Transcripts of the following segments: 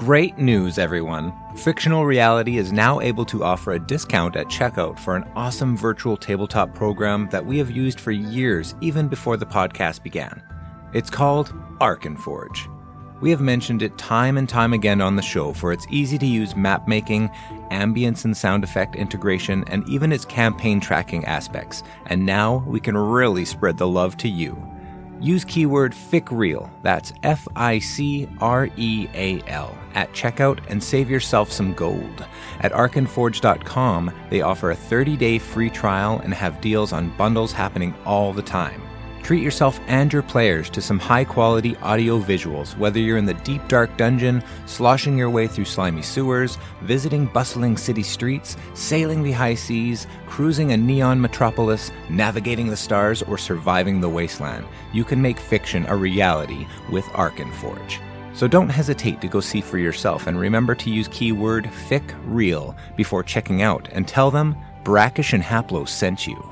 Great news, everyone. Fictional Reality is now able to offer a discount at checkout for an awesome virtual tabletop program that we have used for years, even before the podcast began. It's called Arkenforge. We have mentioned it time and time again on the show for its easy-to-use map making, ambience and sound effect integration, and even its campaign tracking aspects. And now we can really spread the love to you. Use keyword FICREAL, that's FICREAL, at checkout and save yourself some gold. At Arkenforge.com, they offer a 30-day free trial and have deals on bundles happening all the time. Treat yourself and your players to some high-quality audio visuals, whether you're in the deep dark dungeon, sloshing your way through slimy sewers, visiting bustling city streets, sailing the high seas, cruising a neon metropolis, navigating the stars, or surviving the wasteland. You can make fiction a reality with Arkenforge. So don't hesitate to go see for yourself, and remember to use keyword FICREAL before checking out, and tell them Brackish and Haplo sent you.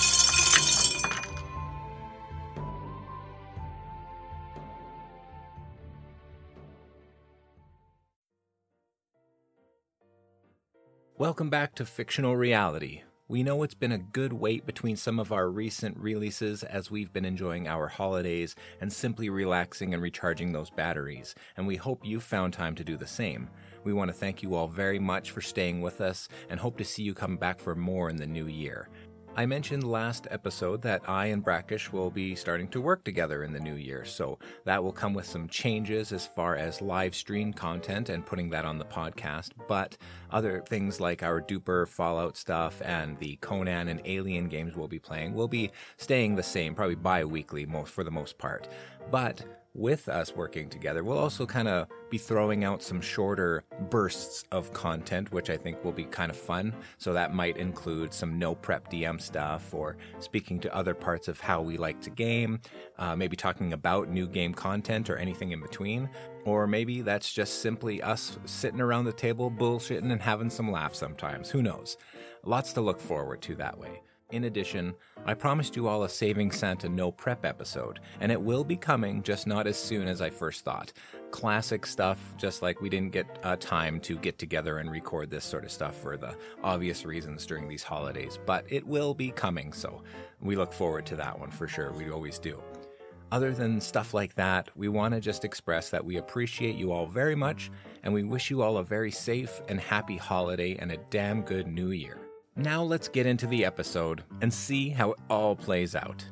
Welcome back to Fictional Reality. We know it's been a good wait between some of our recent releases as we've been enjoying our holidays and simply relaxing and recharging those batteries, and we hope you found time to do the same. We want to thank you all very much for staying with us and hope to see you come back for more in the new year. I mentioned last episode that I and Brackish will be starting to work together in the new year, so that will come with some changes as far as live stream content and putting that on the podcast, but other things like our Duper Fallout stuff and the Conan and Alien games we'll be playing will be staying the same, probably bi-weekly for the most part. But with us working together, we'll also kind of be throwing out some shorter bursts of content, which I think will be kind of fun. So that might include some no prep DM stuff, or speaking to other parts of how we like to game, maybe talking about new game content or anything in between. Or maybe that's just simply us sitting around the table bullshitting and having some laughs sometimes. Who knows? Lots to look forward to that way. In addition, I promised you all a Saving Santa no prep episode, and it will be coming, just not as soon as I first thought. Classic stuff, just like we didn't get time to get together and record this sort of stuff for the obvious reasons during these holidays, but it will be coming, so we look forward to that one for sure. We always do. Other than stuff like that, we want to just express that we appreciate you all very much, and we wish you all a very safe and happy holiday and a damn good new year. Now let's get into the episode and see how it all plays out.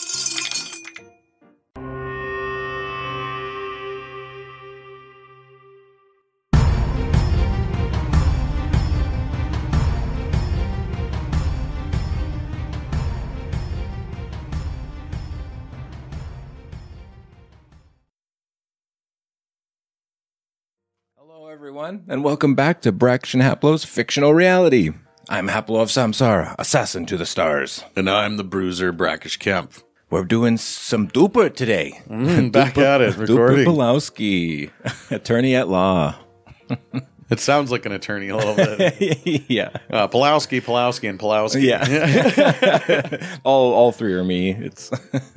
Hello everyone, and welcome back to Brackish and Haplo's Fictional Reality. I'm Haplo of Samsara, assassin to the stars. And I'm the bruiser, Brackish Kemp. We're doing some Duper today. Back at it, recording. Duper Pulowski, attorney at law. It sounds like an attorney a little bit. Yeah. Pulowski, and Pulowski. Yeah. all three are me. It's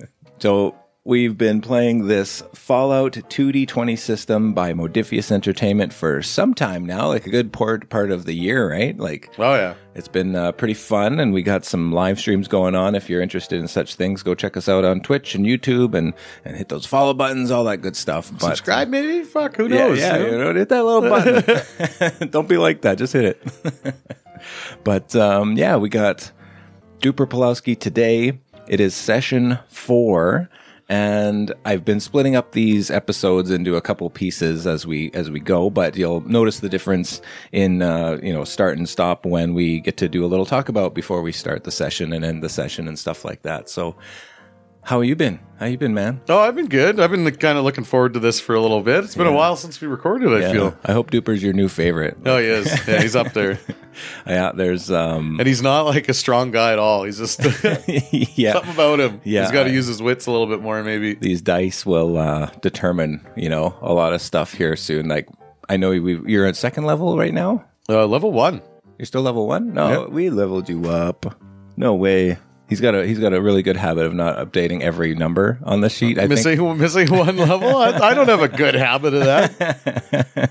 so we've been playing this Fallout 2D20 system by Modiphius Entertainment for some time now, like a good part of the year, right? Like, oh yeah, it's been pretty fun, and we got some live streams going on. If you're interested in such things, go check us out on Twitch and YouTube, and hit those follow buttons, all that good stuff. But, subscribe maybe? Fuck, who knows? Yeah, hit that little button. Don't be like that, just hit it. But yeah, we got Duper Pulowski today. It is session 4. And I've been splitting up these episodes into a couple pieces as we go, but you'll notice the difference in start and stop when we get to do a little talk about before we start the session and end the session and stuff like that. So, how have you been? How you been, man? Oh, I've been good. I've been kind of looking forward to this for a little bit. It's been a while since we recorded, I feel. I hope Duper's your new favorite. Oh, he is. Yeah, he's up there. Yeah, there's... And he's not like a strong guy at all. He's just... something about him. Yeah, he's got to use his wits a little bit more, maybe. These dice will determine, a lot of stuff here soon. Like, I know you're at second level right now? Level 1. You're still level 1? No, we leveled you up. No way. He's got a really good habit of not updating every number on the sheet. Missing one level? I don't have a good habit of that.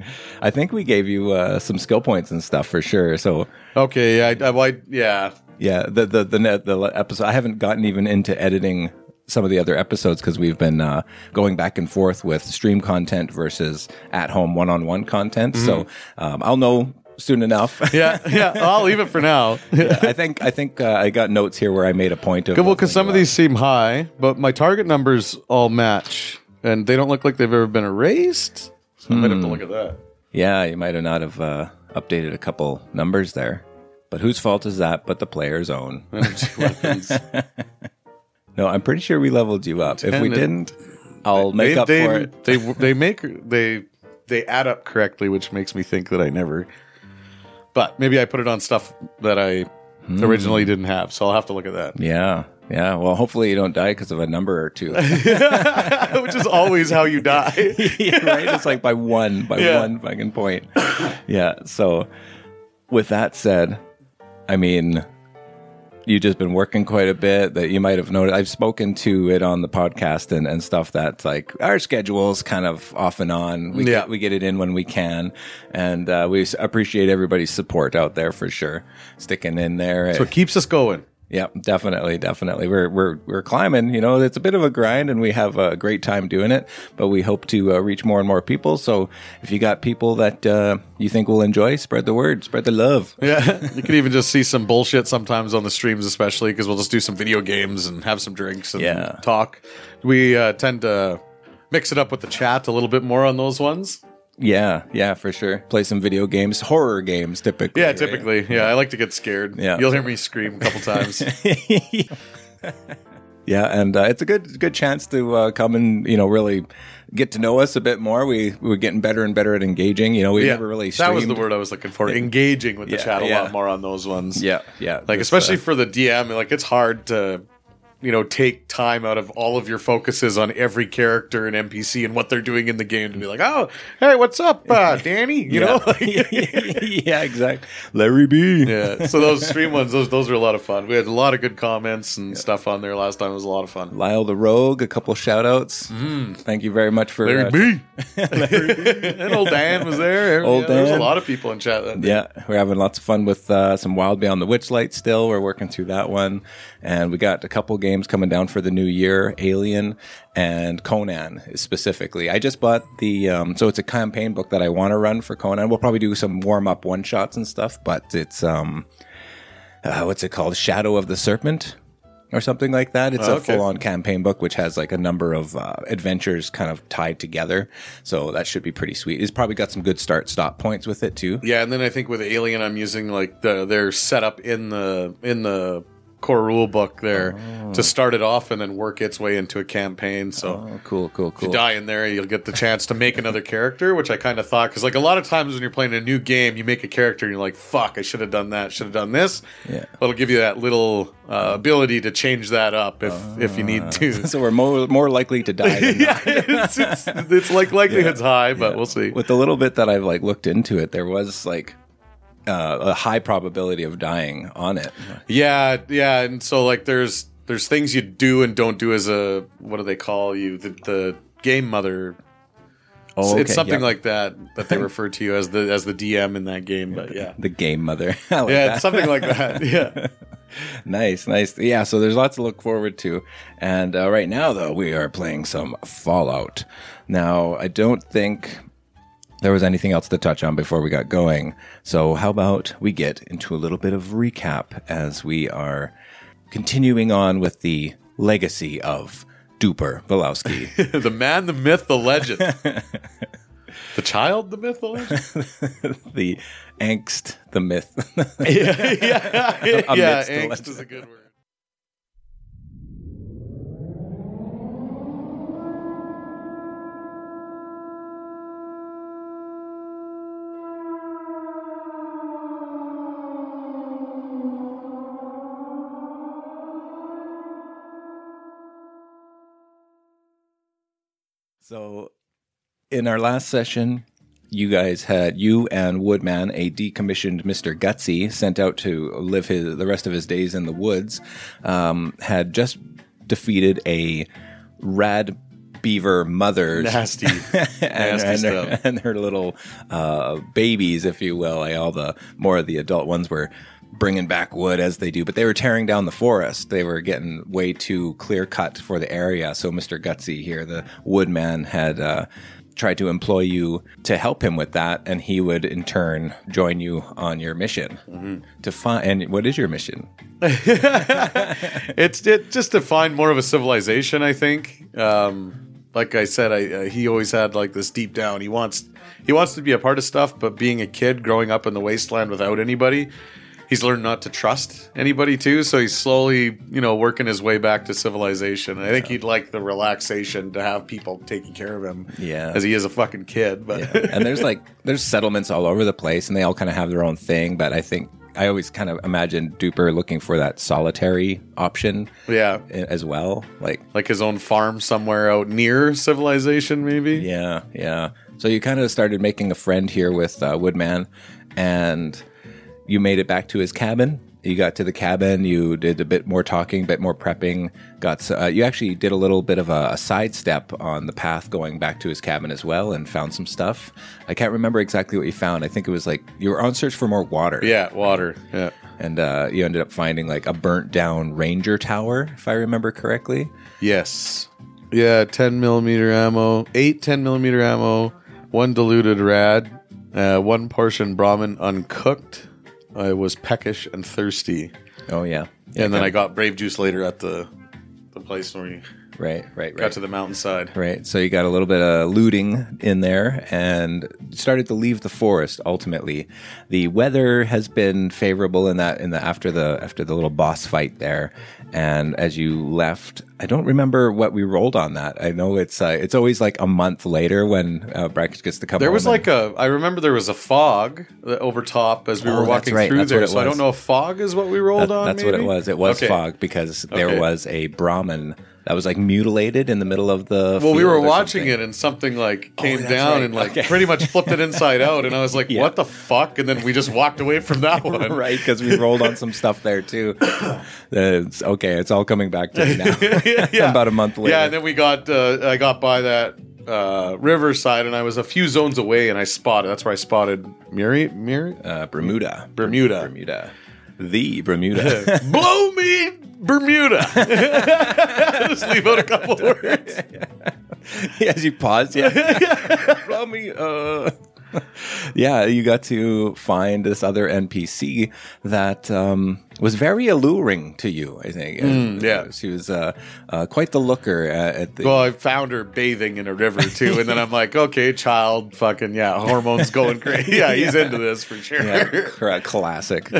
I think we gave you some skill points and stuff for sure. So Okay, yeah. yeah, the episode. I haven't gotten even into editing some of the other episodes because we've been going back and forth with stream content versus at home one-on-one content. So I'll know soon enough. Yeah. I'll leave it for now. Yeah, I think I got notes here where I made a point of. Well, because some of these seem high, but my target numbers all match, and they don't look like they've ever been erased. So I might have to look at that. Yeah, you might have not have updated a couple numbers there. But whose fault is that but the player's own? Energy weapons. No, I'm pretty sure we leveled you up. If we didn't, I'll make up for it. They add up correctly, which makes me think that I never. But maybe I put it on stuff that I originally didn't have, so I'll have to look at that. Yeah. Well, hopefully you don't die because of a number or two. Which is always how you die. Yeah, right? It's like by one fucking point. Yeah. So with that said, I mean, you've just been working quite a bit that you might have noticed. I've spoken to it on the podcast and stuff that like our schedule's kind of off and on. We get it in when we can. And we appreciate everybody's support out there for sure. Sticking in there. That's what keeps us going. Yeah, definitely. We're climbing. You know, it's a bit of a grind, and we have a great time doing it. But we hope to reach more and more people. So if you got people that you think will enjoy, spread the word, spread the love. Yeah, you can even just see some bullshit sometimes on the streams, especially because we'll just do some video games and have some drinks and talk. We tend to mix it up with the chat a little bit more on those ones. Yeah, for sure. Play some video games, horror games, typically. Yeah, typically. Right? Yeah, I like to get scared. Yeah. You'll hear me scream a couple times. Yeah, and it's a good chance to come and really get to know us a bit more. We're getting better and better at engaging. We never really streamed. That was the word I was looking for. Engaging with the chat a lot more on those ones. Yeah. Like especially for the DM, like it's hard to take time out of all of your focuses on every character and NPC and what they're doing in the game to be like, oh, hey, what's up, Danny? You know? Yeah, exactly. Larry B. Yeah. So those stream ones, those were a lot of fun. We had a lot of good comments and stuff on there last time. It was a lot of fun. Lyle the Rogue, a couple shout outs. Thank you very much for Larry B. And old Dan was there. Dan. There was a lot of people in chat that day. Yeah, we're having lots of fun with some Wild Beyond the Witchlight still. We're working through that one. And we got a couple games coming down for the new year, Alien and Conan specifically. I just bought the, so it's a campaign book that I want to run for Conan. We'll probably do some warm-up one-shots and stuff, but it's, what's it called? Shadow of the Serpent or something like that. It's a full-on campaign book, which has like a number of adventures kind of tied together. So that should be pretty sweet. It's probably got some good start-stop points with it too. Yeah, and then I think with Alien, I'm using like their setup in the core rule book there to start it off and then work its way into a campaign. So cool. If you die in there, you'll get the chance to make another character, which I kind of thought, because like a lot of times when you're playing a new game, you make a character and you're like, fuck, I should have done that, should have done this. Yeah, it'll give you that little ability to change that up if you need to. So we're more likely to die than not. It's like likelihood's high, but we'll see. With the little bit that I've like looked into it, there was like a high probability of dying on it. Yeah, and so like there's things you do and don't do as a, what do they call you, the game mother. Oh, okay. It's something like that they refer to you as the DM in that game. But yeah, the game mother. It's something like that. Yeah. Nice. Yeah, so there's lots to look forward to. And right now, though, we are playing some Fallout. Now, I don't think there was anything else to touch on before we got going. So how about we get into a little bit of recap as we are continuing on with the legacy of Duper Walowski. The man, the myth, the legend. The child, the myth, the legend? The angst, the myth. Yeah, angst is a good word. So, in our last session, you and Woodman, a decommissioned Mr. Gutsy, sent out to live the rest of his days in the woods, had just defeated a rad beaver mothers. Nasty. and their little babies, if you will. Like all the more of the adult ones were bringing back wood as they do, but they were tearing down the forest. They were getting way too clear cut for the area. So Mr. Gutsy here, the woodman, had tried to employ you to help him with that, and he would in turn join you on your mission to find. And what is your mission? It's just to find more of a civilization, I think. Like I said, he always had like this deep down. He wants to be a part of stuff, but being a kid growing up in the wasteland without anybody, he's learned not to trust anybody too. So he's slowly, working his way back to civilization. I think he'd like the relaxation to have people taking care of him. Yeah, as he is a fucking kid. But and there's settlements all over the place, and they all kind of have their own thing. But I think I always kind of imagine Duper looking for that solitary option. Yeah, as well, like his own farm somewhere out near civilization, maybe. Yeah. So you kind of started making a friend here with Woodman, and you made it back to his cabin. You got to the cabin. You did a bit more talking, a bit more prepping. You actually did a little bit of a sidestep on the path going back to his cabin as well, and found some stuff. I can't remember exactly what you found. I think it was like you were on search for more water. Yeah, water. Yeah, and you ended up finding like a burnt down ranger tower, if I remember correctly. Yes. Yeah, 10mm ammo, 8 10mm ammo, 1 diluted rad, 1 portion Brahmin uncooked. I was peckish and thirsty. Oh, yeah. And then I got Brave Juice later at the place where we right. got to the mountainside. Right. So you got a little bit of looting in there and started to leave the forest ultimately. The weather has been favorable after the little boss fight there. And as you left, I don't remember what we rolled on that. I know it's always like a month later when Brackett gets to come there home. I remember there was a fog over top as we were walking through there. So I don't know if fog is what we rolled on. That's maybe? What it was. It was fog because there was a Brahmin that was like mutilated in the middle of the Well, we were watching it and something like came down and like pretty much flipped it inside out. And I was like, what the fuck? And then we just walked away from that one. Right, because we rolled on some stuff there too. It's all coming back to me now. About a month later. Yeah, and then I got by that riverside and I was a few zones away and that's where I spotted Bermuda. The Bermuda. Blow me Bermuda. Just leave out a couple words. As you pause, Blow me. Yeah, you got to find this other NPC that was very alluring to you, I think. She was quite the looker at the... Well, I found her bathing in a river, too, and then I'm like, okay, child, fucking, hormones going crazy. Yeah, he's into this for sure. Yeah, classic.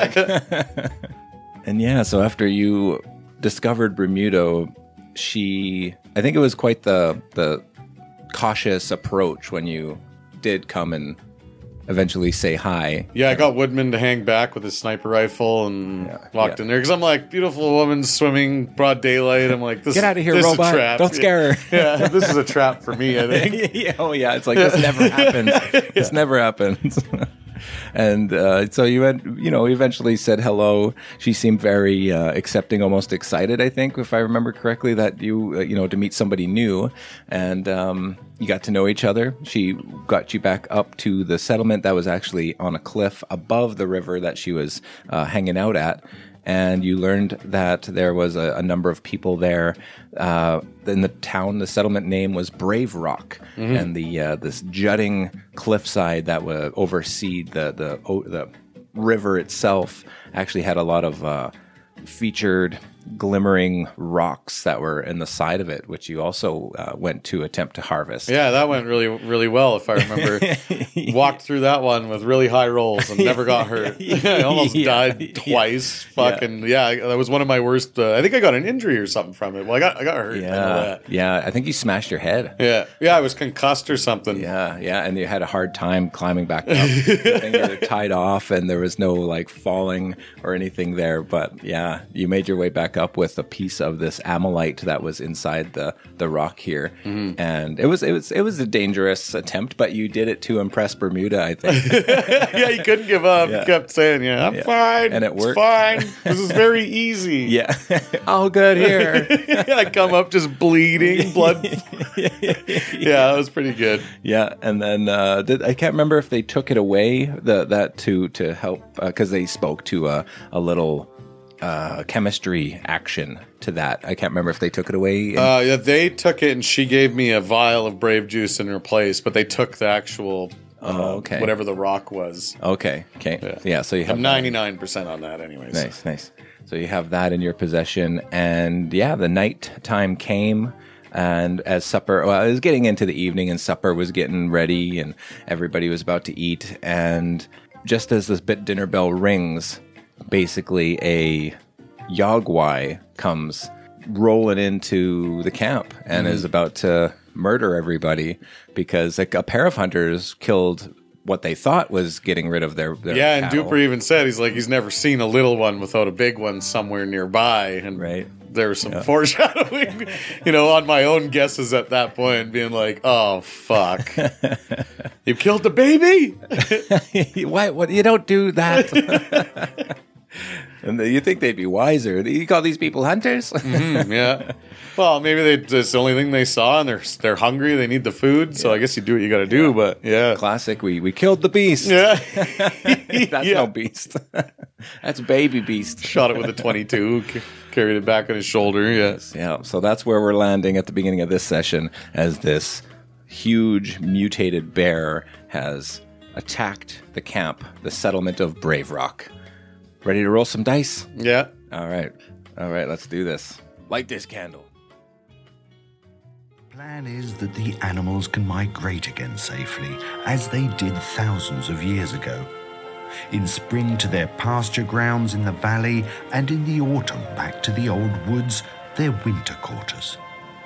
And so after you discovered Bermuda, I think it was quite the cautious approach when you did come and eventually say hi. Yeah, I got Woodman to hang back with his sniper rifle and walked in there because I'm like, beautiful woman swimming broad daylight. I'm like, get out of here, robot! Is a trap. Don't scare her. Yeah, this is a trap for me, I think. It's like this never happens. This never happens. And so you eventually said hello. She seemed very accepting, almost excited, I think, if I remember correctly, that to meet somebody new. And you got to know each other. She got you back up to the settlement that was actually on a cliff above the river that she was hanging out at. And you learned that there was a number of people there in the town. The settlement name was Brave Rock, and this jutting cliffside that would oversee the river itself actually had a lot of featured glimmering rocks that were in the side of it, which you also went to attempt to harvest. Yeah, that went really, really well, if I remember. Walked through that one with really high rolls and never got hurt. I almost died twice. That was one of my worst. I think I got an injury or something from it. Well, I got hurt. I know that. Yeah, I think you smashed your head. Yeah, I was concussed or something. Yeah, and you had a hard time climbing back up. I think you were tied off and there was no like falling or anything there. But yeah, you made your way back back up with a piece of this amylite that was inside the rock here. Mm-hmm. And it was a dangerous attempt, but you did it to impress Bermuda, I think. Yeah, he couldn't give up. Yeah. He kept saying, I'm fine. And it worked. It's fine. This is very easy. Yeah. All good here. I come up just bleeding, blood. Yeah, it was pretty good. Yeah, and then I can't remember if they took it away that to help because they spoke to a little chemistry action to that. I can't remember if they took it away. Yeah, they took it, and she gave me a vial of Brave Juice in her place, but they took the actual whatever the rock was. Okay. Yeah, so you have I'm 99% on that, anyways. Nice. So you have that in your possession, and yeah, the night time came. And as supper, it was getting into the evening, and supper was getting ready, and everybody was about to eat. And just as this dinner bell rings, basically a Yogwai comes rolling into the camp and is about to murder everybody because a pair of hunters killed what they thought was getting rid of their yeah, cattle. And Duper even said he's never seen a little one without a big one somewhere nearby, and right. There was some foreshadowing, on my own guesses at that point, being like, "Oh fuck, you killed the baby! Why? What? You don't do that." And you think they'd be wiser? You call these people hunters? Yeah. Well, maybe that's the only thing they saw, and they're hungry. They need the food, so I guess you do what you got to do. But yeah, classic. We killed the beast. Yeah, that's no beast. That's baby beast. Shot it with a 22. Carried it back on his shoulder. Yes. Yeah. So that's where we're landing at the beginning of this session, as this huge mutated bear has attacked the camp, the settlement of Brave Rock. Ready to roll some dice? Yeah. All right. Let's do this. Light this candle. Plan is that the animals can migrate again safely, as they did thousands of years ago. In spring to their pasture grounds in the valley, and in the autumn back to the old woods, their winter quarters.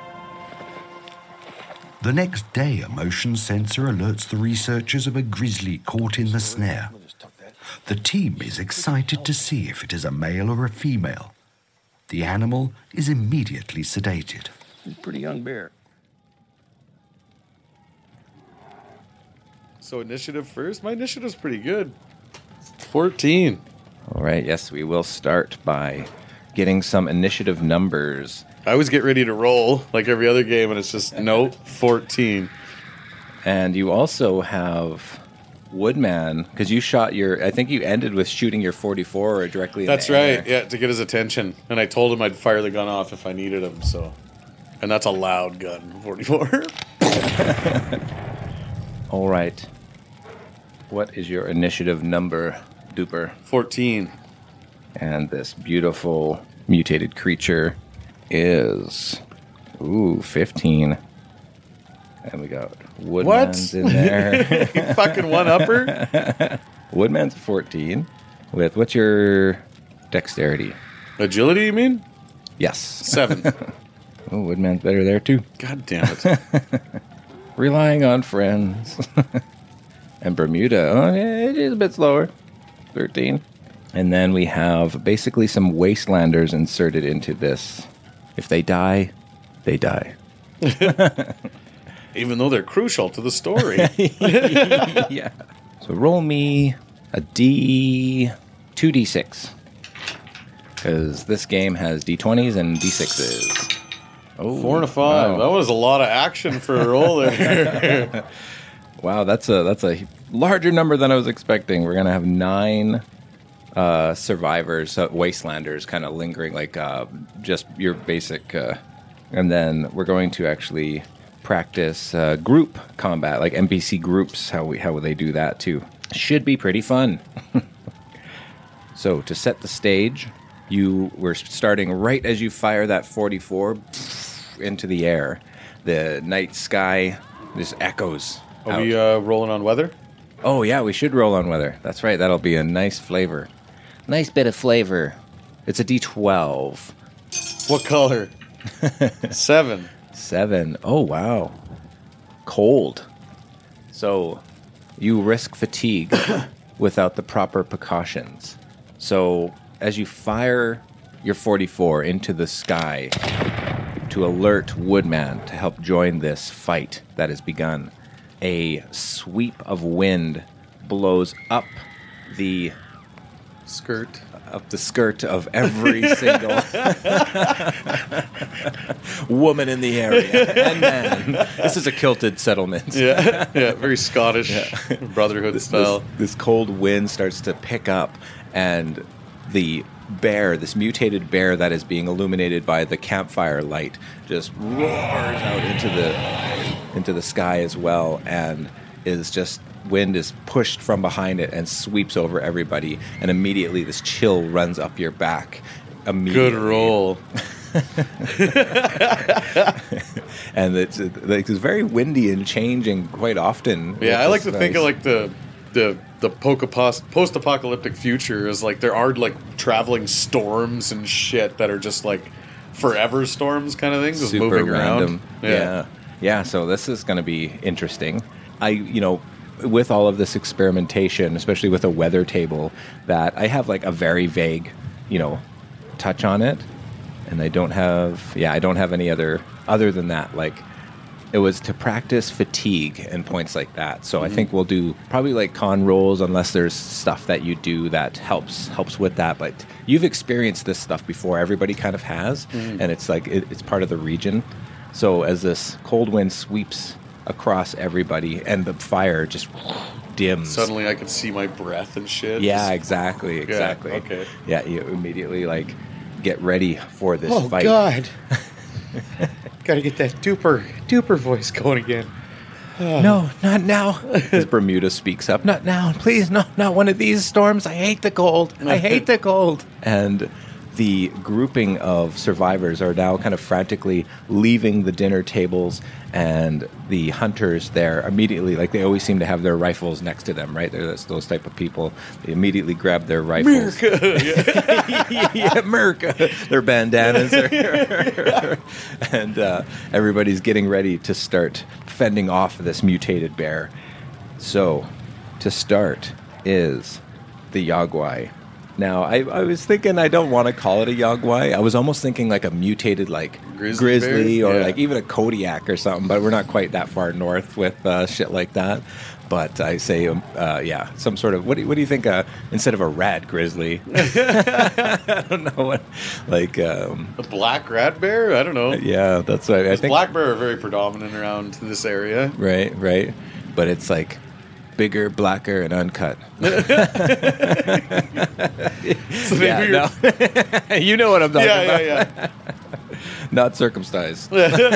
The next day, a motion sensor alerts the researchers of a grizzly caught in the snare. The team is excited to see if it is a male or a female. The animal is immediately sedated. He's a pretty young bear. So initiative first? My initiative's pretty good. 14. All right, yes, we will start by getting some initiative numbers. I always get ready to roll like every other game, and it's just, nope, 14. And you also have Woodman, because you shot I think you ended with shooting your 44 directly in That's the air. right, yeah, to get his attention. And I told him I'd fire the gun off if I needed him, so. And that's a loud gun, 44. All right. What is your initiative number, Duper? 14. And this beautiful mutated creature is 15. And we got Woodman's in there. You fucking one-upper? Woodman's 14. What's your dexterity? Agility, you mean? Yes. 7. Oh, Woodman's better there, too. God damn it. Relying on friends. And Bermuda, it is a bit slower. 13. And then we have basically some Wastelanders inserted into this. If they die, they die. Even though they're crucial to the story. Yeah. So roll me a 2d6. Because this game has d20s and d6s. Oh, 4 and a 5. Wow. That was a lot of action for a roll there. Wow, that's a larger number than I was expecting. We're going to have 9 survivors, Wastelanders, kind of lingering, like just your basic... and then we're going to actually practice group combat, like NPC groups, how they do that too. Should be pretty fun. So to set the stage, we're starting right as you fire that 44 into the air. The night sky just echoes. Are we rolling on weather? Oh yeah, we should roll on weather. That's right. That'll be a nice flavor. Nice bit of flavor. It's a D12. What color? 7. 7. Oh, wow. Cold. So you risk fatigue without the proper precautions. So as you fire your 44 into the sky to alert Woodman to help join this fight that has begun. A sweep of wind blows up the skirt of every single woman in the area and man. This is a kilted settlement. Yeah, very Scottish Brotherhood style. This cold wind starts to pick up, and the bear, this mutated bear that is being illuminated by the campfire light, just roars out into the sky as well, and is just wind is pushed from behind it and sweeps over everybody, and immediately this chill runs up your back. Good roll. And it's very windy and changing quite often. Yeah, I like to think of like the post-apocalyptic future is like there are like traveling storms and shit that are just like forever storms kind of things, just super moving random. around. Yeah. So this is going to be interesting. With all of this experimentation, especially with a weather table, that I have like a very vague, touch on it, and I don't have any other than that. Like, it was to practice fatigue and points like that. So I think we'll do probably like con rolls, unless there's stuff that you do that helps with that. But you've experienced this stuff before. Everybody kind of has, and it's like it's part of the region. So as this cold wind sweeps across everybody and the fire just dims, suddenly I could see my breath and shit. Yeah, exactly. Yeah, okay. Yeah, you immediately like get ready for this fight. Oh God. Gotta get that duper voice going again. No, not now. As Bermuda speaks up, not now, please, no, not one of these storms. I hate the cold. I hate the cold. And the grouping of survivors are now kind of frantically leaving the dinner tables, and the hunters there immediately, like they always seem to have their rifles next to them, right? They're those type of people. They immediately grab their rifles. America. Their bandanas. And everybody's getting ready to start fending off this mutated bear. So, to start is the Yagwai. Now, I was thinking I don't want to call it a Yagwai. I was almost thinking like a mutated like grizzly or like even a Kodiak or something, but we're not quite that far north with shit like that. But I say, some sort of, what do you think, instead of a rat grizzly? I don't know what, like... a black rat bear? I don't know. Yeah, that's what I think. Black bear are very predominant around this area. Right. But it's like bigger, blacker, and uncut. So you know what I'm talking about. Yeah. Not circumcised.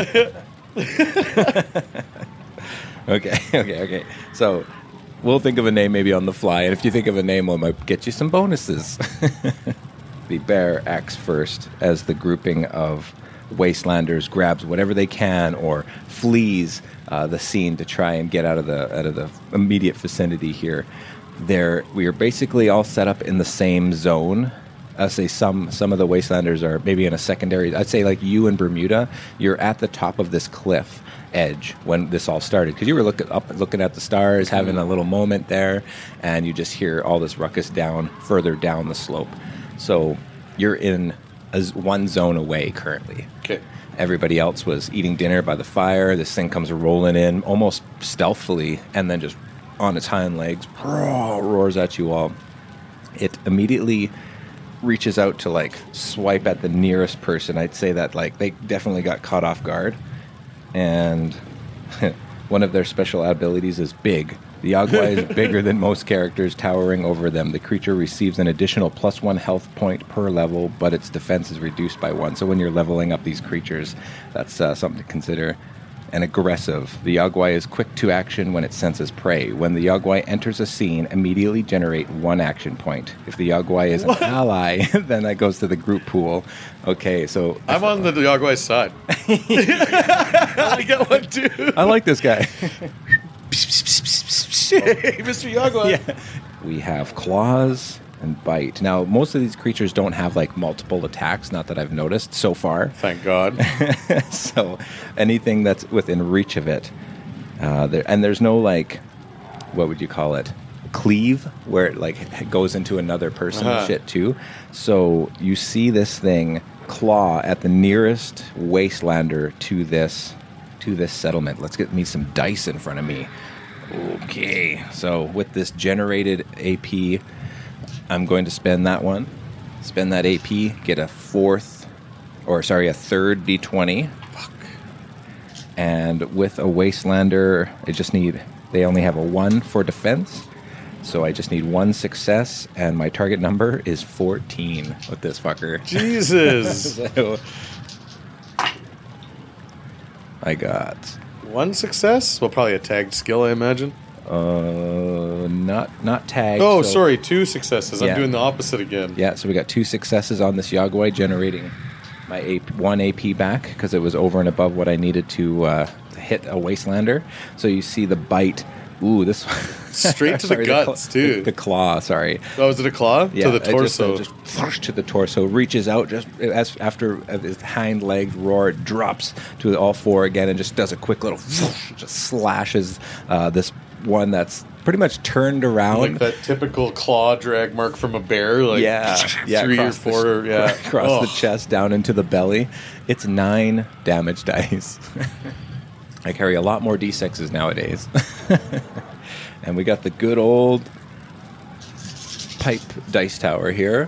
Okay. So we'll think of a name maybe on the fly, and if you think of a name, we might get you some bonuses. The bear acts first as the grouping of wastelanders grabs whatever they can or flees the scene to try and get out of the immediate vicinity here. We are basically all set up in the same zone. I'd say some of the wastelanders are maybe in a secondary. I'd say like you and Bermuda, you're at the top of this cliff edge when this all started, because you were looking at the stars, having a little moment there, and you just hear all this ruckus further down the slope. So you're in one zone away currently. Okay. Everybody else was eating dinner by the fire. This thing comes rolling in almost stealthily, and then just on its hind legs roars at you all. It immediately reaches out to like swipe at the nearest person. I'd say that like they definitely got caught off guard. And one of their special abilities is big. The Yagwai is bigger than most characters, towering over them. The creature receives an additional +1 health point per level, but its defense is reduced by 1. So when you're leveling up these creatures, that's something to consider. And aggressive. The Yagwai is quick to action when it senses prey. When the Yagwai enters a scene, immediately generate 1 action point. If the Yagwai is an ally, then that goes to the group pool. Okay, so... I'm on the Yagwai's side. I got one too. I like this guy. Hey, Mr. Yagwai. Yeah. We have claws and bite. Now, most of these creatures don't have like multiple attacks, not that I've noticed so far. Thank God. So anything that's within reach of it, and there's no like, what would you call it? cleave where it like goes into another person and shit too. So you see this thing claw at the nearest wastelander to this settlement. Let's get me some dice in front of me. Okay, so with this generated AP, I'm going to spend that one. Spend that AP, get a third D20. Fuck. And with a Wastelander, they only have a 1 for defense. So I just need 1 success, and my target number is 14 with this fucker. Jesus. So I got 1 success? Well, probably a tagged skill, I imagine. Not tagged. Oh, sorry, 2 successes. Yeah. I'm doing the opposite again. Yeah, so we got 2 successes on this Yagwai, generating my 1 AP back because it was over and above what I needed to hit a Wastelander. So you see the bite. Ooh, this straight to the guts, too. The claw, sorry. Oh, is it a claw? Yeah, to the torso. Just to the torso, reaches out just after his hind leg roar, it drops to all 4 again and just does a quick little just slashes this one that's pretty much turned around. Like that typical claw drag mark from a bear, like 3 or 4, across the chest down into the belly. It's 9 damage dice. I carry a lot more D6s nowadays. And we got the good old pipe dice tower here.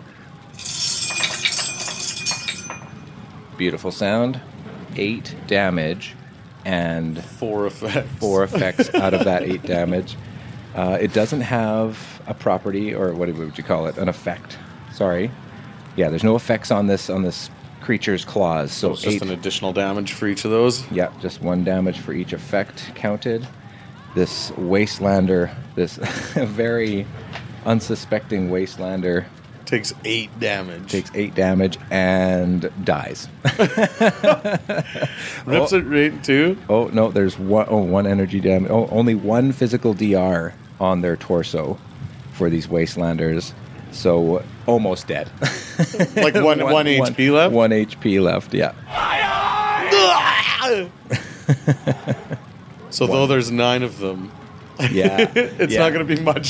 Beautiful sound. 8 damage and 4 effects. 4 effects out of that 8 damage. It doesn't have a property, or what would you call it? An effect. Sorry. Yeah, there's no effects on this creature's claws. So it's just an additional damage for each of those? Yeah, just 1 damage for each effect counted. This Wastelander, this very unsuspecting Wastelander, takes 8 damage. And dies. Rips it right too? Oh, no, there's 1 energy damage. Oh, only 1 physical DR on their torso for these Wastelanders. So almost dead. Like 1 HP left? 1 HP left, yeah. So though there's 9 of them, yeah, it's not going to be much.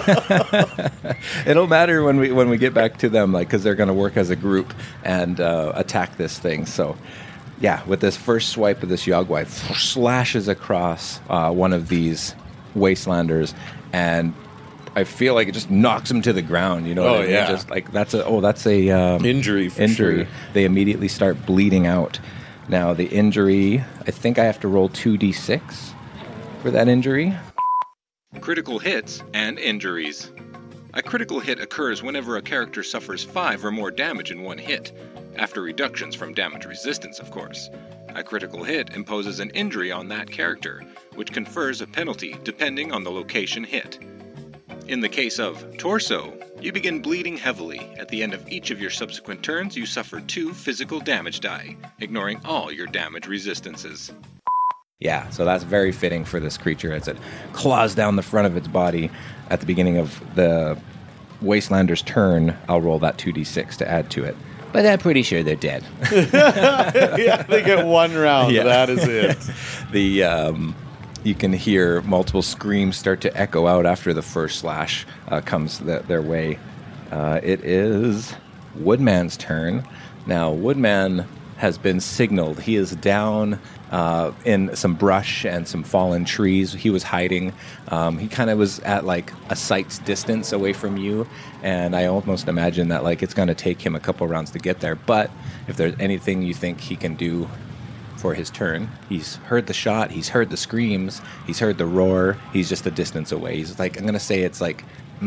It'll matter when we get back to them, like, because they're going to work as a group and attack this thing. So, yeah, with this first swipe of this Yagwai, slashes across one of these Wastelanders, and I feel like it just knocks him to the ground. You know, what I mean? Yeah. Just like that's a injury. For sure. They immediately start bleeding out. Now the injury, I think I have to roll 2d6 for that injury. Critical hits and injuries. A critical hit occurs whenever a character suffers 5 or more damage in 1 hit, after reductions from damage resistance, of course. A critical hit imposes an injury on that character, which confers a penalty depending on the location hit. In the case of torso, you begin bleeding heavily. At the end of each of your subsequent turns, you suffer 2 physical damage die, ignoring all your damage resistances. Yeah, so that's very fitting for this creature as it claws down the front of its body at the beginning of the Wastelander's turn. I'll roll that 2d6 to add to it. But I'm pretty sure they're dead. Yeah, they get 1 round. Yeah. That is it. You can hear multiple screams start to echo out after the first slash comes their way. It is Woodman's turn. Now, Woodman has been signaled. He is down in some brush and some fallen trees. He was hiding. He kind of was at like a sight's distance away from you, and I almost imagine that like it's going to take him a couple rounds to get there. But if there's anything you think he can do for his turn, he's heard the shot, he's heard the screams, he's heard the roar, he's just a distance away. He's like, I'm going to say it's like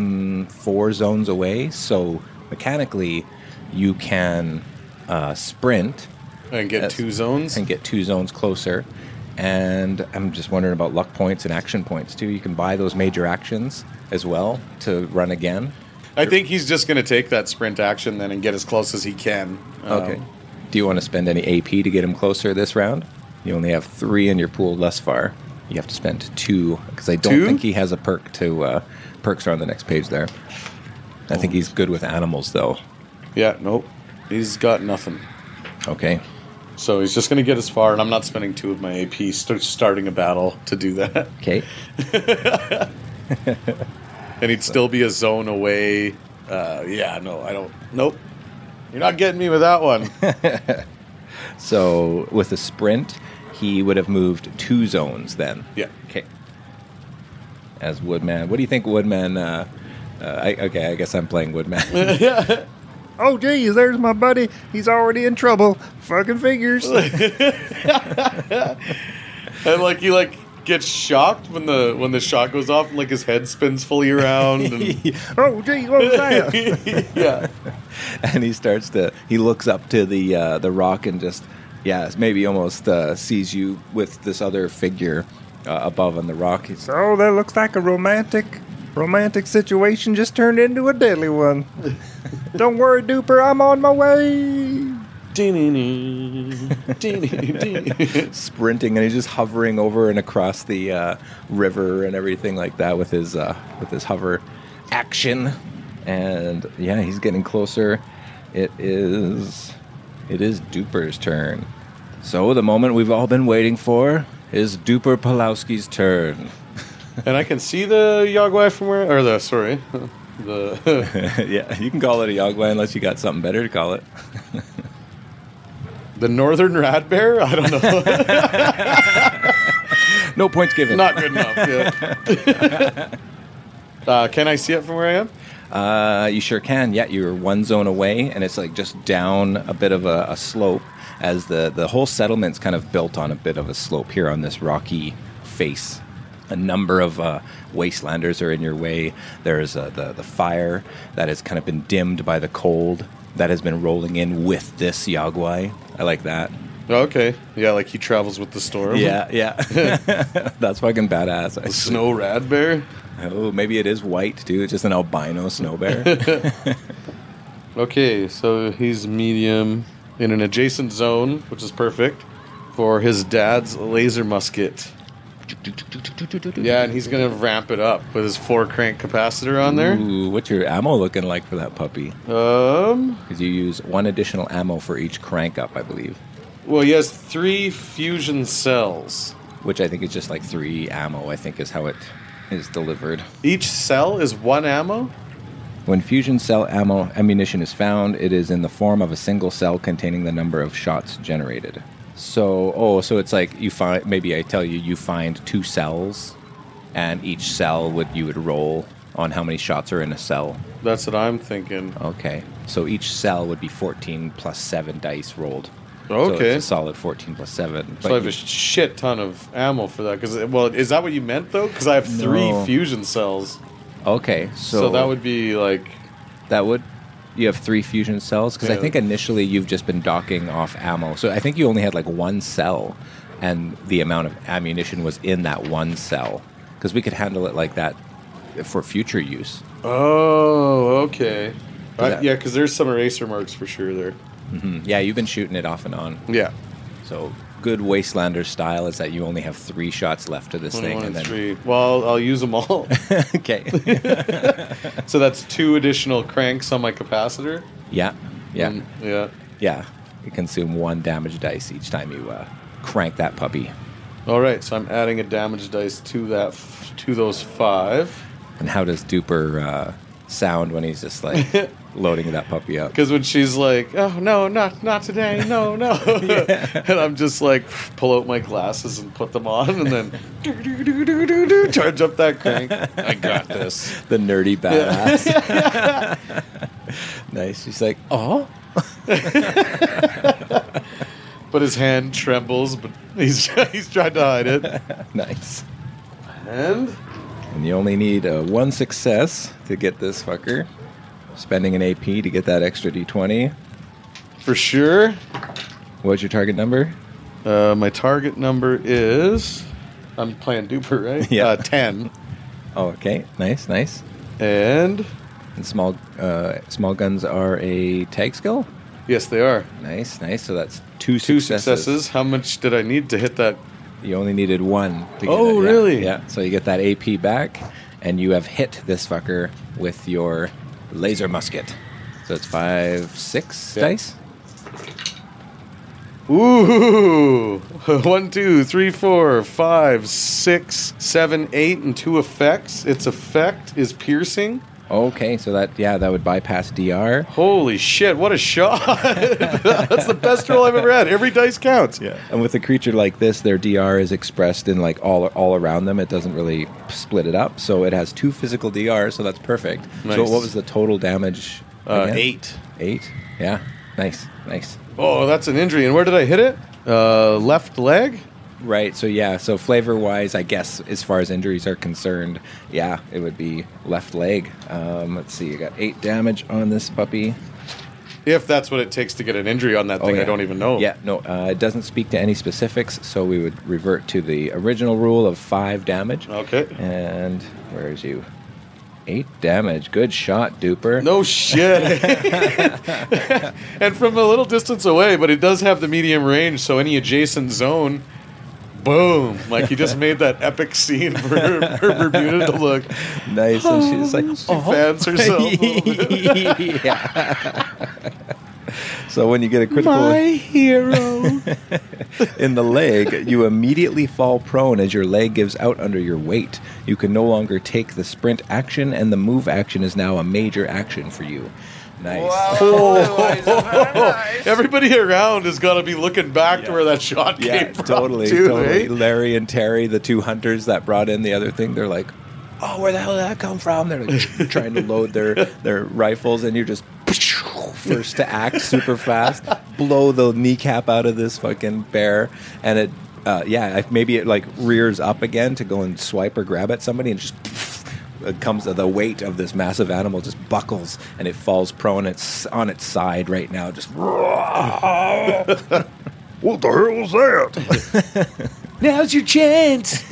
4 zones away, so mechanically you can sprint and get 2 zones and get 2 zones closer. And I'm just wondering about luck points and action points too. You can buy those major actions as well to run again. I think he's just going to take that sprint action then and get as close as he can. Okay. Do you want to spend any AP to get him closer this round? You only have 3 in your pool thus far. You have to spend 2, because I don't think he has a perk to... perks are on the next page there. I think he's good with animals, though. Yeah, nope. He's got nothing. Okay. So he's just going to get as far, and I'm not spending 2 of my AP starting a battle to do that. Okay. And he'd still be a zone away. Nope. You're not getting me with that one. So with a sprint, he would have moved 2 zones then. Yeah. Okay. As Woodman. What do you think, Woodman? I guess I'm playing Woodman. Oh, geez, there's my buddy. He's already in trouble. Fucking figures. And like he like gets shocked when the shot goes off and like his head spins fully around. And oh, geez, what was that? yeah. And he looks up to the rock and just, maybe almost sees you with this other figure above on the rock. So that looks like a romantic situation just turned into a deadly one. Don't worry, Duper, I'm on my way. Sprinting, and he's just hovering over and across the river and everything like that with his hover action. And he's getting closer. It is Duper's turn. So the moment we've all been waiting for is Duper Pulowski's turn. And I can see the Yagwai from where, yeah, you can call it a Yagwai unless you got something better to call it. The Northern Rat Bear? I don't know. No points given. Not good enough. Yeah. Can I see it from where I am? You sure can. Yeah, you're 1 zone away, and it's like just down a bit of a slope, as the whole settlement's kind of built on a bit of a slope here on this rocky face. A number of wastelanders are in your way. There's the fire that has kind of been dimmed by the cold that has been rolling in with this Yagwai. I like that. Okay. Yeah, like he travels with the storm. Yeah. That's fucking badass. The snow rat bear? Oh, maybe it is white, too. It's just an albino snow bear. Okay, so he's medium in an adjacent zone, which is perfect, for his dad's laser musket. Yeah, and he's going to ramp it up with his 4-crank capacitor on there. Ooh, what's your ammo looking like for that puppy? Because you use 1 additional ammo for each crank up, I believe. Well, he has 3 fusion cells. Which I think is just like 3 ammo, I think is how it is delivered. Each cell is 1 ammo? When fusion cell ammunition is found, it is in the form of a single cell containing the number of shots generated. So it's like you find, maybe I tell you, you find 2 cells, and each cell you would roll on how many shots are in a cell. That's what I'm thinking. Okay, so each cell would be 14 plus 7 dice rolled. Okay. So it's a solid 14 plus 7. So I have a shit ton of ammo for that. Is that what you meant, though? Because I have 3 fusion cells. Okay, so that would be like... You have 3 fusion cells? Because I think initially you've just been docking off ammo. So I think you only had like 1 cell, and the amount of ammunition was in that 1 cell. Because we could handle it like that for future use. Oh, okay. Yeah, because there's some eraser marks for sure there. Mm-hmm. Yeah, you've been shooting it off and on. Yeah. So good Wastelander style is that you only have 3 shots left to this thing. And then 3. Well, I'll use them all. Okay. So that's 2 additional cranks on my capacitor? Yeah. Yeah. You consume 1 damage dice each time you crank that puppy. All right, so I'm adding a damage dice to those 5. And how does Duper sound when he's just like loading that puppy up? Because when she's like, "Oh no, not today, no," and I'm just like, pull out my glasses and put them on, and then charge up that crank. I got this. The nerdy badass. Yeah. Nice. She's like, oh. But his hand trembles, but he's trying to hide it. Nice. And you only need 1 success to get this fucker. Spending an AP to get that extra D20. For sure. What's your target number? My target number is... I'm playing Duper, right? Yeah. 10. Oh, okay. Nice. And small guns are a tag skill? Yes, they are. Nice. So that's 2 successes. How much did I need to hit that? You only needed 1 to get Oh, really? Yeah. So you get that AP back, and you have hit this fucker with your laser musket. So it's 5, 6 dice? Ooh. 1, 2, 3, 4, 5, 6, 7, 8, and 2 effects. Its effect is piercing. Okay, so that would bypass DR. Holy shit, what a shot. That's the best roll I've ever had. Every dice counts. Yeah. And with a creature like this, their DR is expressed in like all around them. It doesn't really split it up. So it has 2 physical DR, so that's perfect. Nice. So what was the total damage? 8. 8? Yeah. Nice. Oh, that's an injury. And where did I hit it? Left leg? Right, so flavor-wise, I guess, as far as injuries are concerned, yeah, it would be left leg. Let's see, you got 8 damage on this puppy. If that's what it takes to get an injury on that thing, yeah. I don't even know. Yeah, no, it doesn't speak to any specifics, so we would revert to the original rule of 5 damage. Okay. And where is you? 8 damage. Good shot, Duper. No shit. And from a little distance away, but it does have the medium range, so any adjacent zone... Boom! Like he just made that epic scene for Bermuda to look nice, and she's like, she fans herself. Yeah. So when you get a critical, my hero, in the leg, you immediately fall prone as your leg gives out under your weight. You can no longer take the sprint action, and the move action is now a major action for you. Nice. Wow. Everybody around has got to be looking back to where that shot came from. Totally. Eh? Larry and Terry, the 2 hunters that brought in the other thing, they're like, oh, where the hell did that come from? They're like trying to load their rifles, and you're just first to act super fast, blow the kneecap out of this fucking bear, and it, maybe it like rears up again to go and swipe or grab at somebody, and just... It comes the weight of this massive animal just buckles and it falls prone. It's on its side right now. Just what the hell was that? Now's your chance.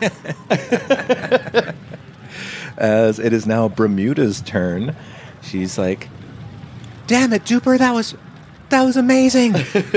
As it is now Bermuda's turn, she's like, "Damn it, Duper! That was amazing."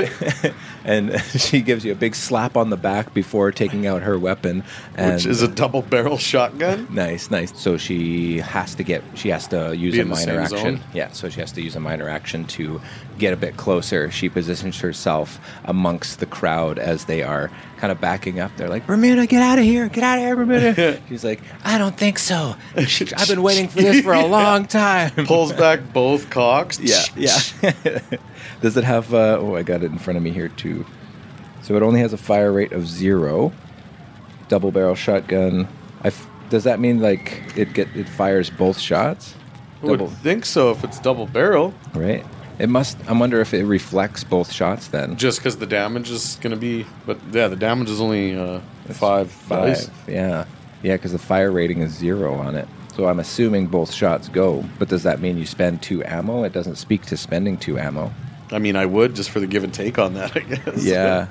And she gives you a big slap on the back before taking out her weapon, which is a double-barrel shotgun. Nice. So she has to use a minor action. Zone. Yeah, so she has to use a minor action to get a bit closer. She positions herself amongst the crowd as they are kind of backing up. They're like, "Bermuda, get out of here, Bermuda." She's like, "I don't think so. I've been waiting for this for a long time." Pulls back both cocks. Yeah. Does it have... I got it in front of me here, too. So it only has a fire rate of 0. Double-barrel shotgun. Does that mean, like, it fires both shots? I would think so if it's double-barrel. Right. It must... I wonder if it reflects both shots, then. Just because the damage is going to be... But, yeah, the damage is only 5 dice. Yeah. Yeah, because the fire rating is 0 on it. So I'm assuming both shots go. But does that mean you spend 2 ammo? It doesn't speak to spending 2 ammo. I mean, I would, just for the give and take on that, I guess. Yeah.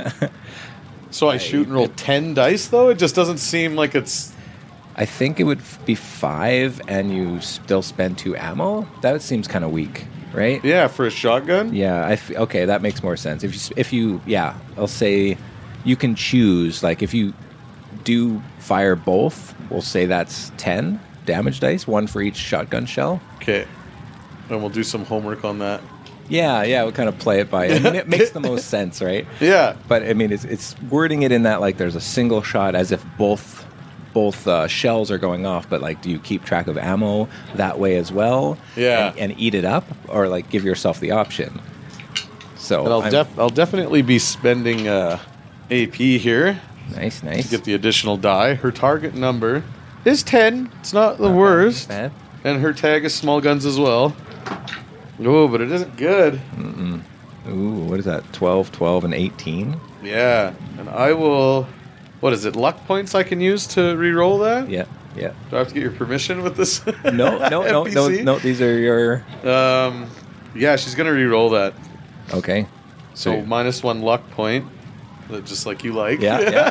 So I shoot and roll 10 dice, though? It just doesn't seem like it's... I think it would be 5, and you still spend 2 ammo? That seems kind of weak, right? Yeah, for a shotgun? Yeah, okay, that makes more sense. If you, I'll say you can choose, like, if you do fire both, we'll say that's 10 damage dice, 1 for each shotgun shell. Okay. And we'll do some homework on that. Yeah, we'll kind of play it by. I mean, it makes the most sense, right? Yeah. But I mean, it's wording it in that like there's a single shot, as if both shells are going off. But like, do you keep track of ammo that way as well? Yeah. And eat it up, or like give yourself the option. So I'll definitely be spending AP here. Nice. To get the additional die. Her target number is 10. It's not the worst. Bad. And her tag is small guns as well. Oh, but it isn't good. Mm-mm. Ooh, what is that? 12, and 18? Yeah. And I will... What is it? Luck points I can use to re-roll that? Yeah. Do I have to get your permission with this? No. These are your... Yeah, she's going to re-roll that. Okay. So -1 luck point. Just like you like. Yeah.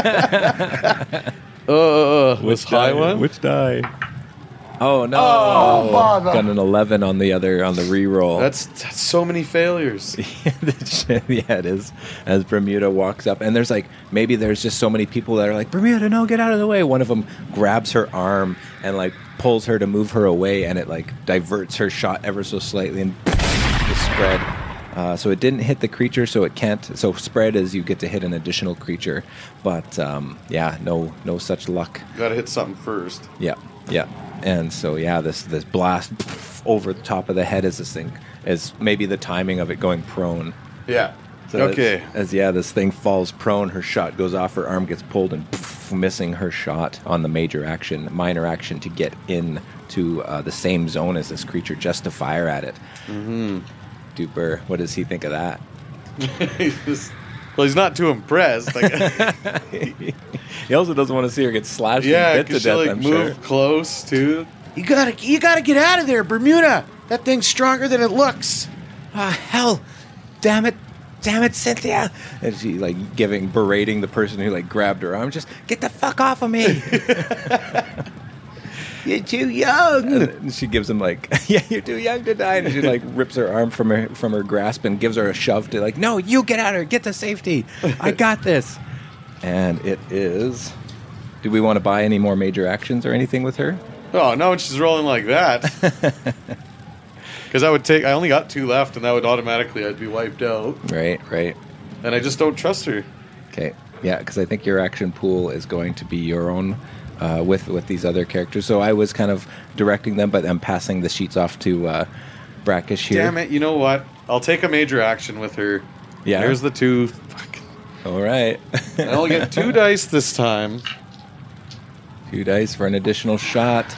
Which high one? Which die? Oh no! bother. Got an 11 on the re-roll. That's so many failures. Yeah, it is. As Bermuda walks up, and there's just so many people that are like, "Bermuda, no, get out of the way!" One of them grabs her arm and like pulls her to move her away, and it like diverts her shot ever so slightly, and the spread So it didn't hit the creature, so it can't. So spread is you get to hit an additional creature, but no such luck. Got to hit something first. Yeah. And so this blast over the top of the head is maybe the timing of it going prone. Yeah. So okay. As this thing falls prone, her shot goes off, her arm gets pulled, and missing her shot on the minor action to get in to the same zone as this creature just to fire at it. Mm-hmm. Duper, what does he think of that? He's not too impressed. He also doesn't want to see her get slashed and bit to death. I'm move sure. close too. You gotta get out of there, Bermuda. That thing's stronger than it looks. Hell, damn it, Cynthia! And she berating the person who grabbed her arm. Just get the fuck off of me! You're too young. And she gives him you're too young to die. And she rips her arm from her grasp and gives her a shove to no, you get out of here, get to safety. I got this. And it is. Do we want to buy any more major actions or anything with her? Oh no, when she's rolling like that. Because I only got 2 left, and that would automatically I'd be wiped out. Right. And I just don't trust her. Okay, yeah, because I think your action pool is going to be your own with these other characters. So I was kind of directing them, but I'm passing the sheets off to Brackish here. Damn it! You know what? I'll take a major action with her. Yeah. Here's the 2. All right. I only get 2 dice this time. 2 dice for an additional shot.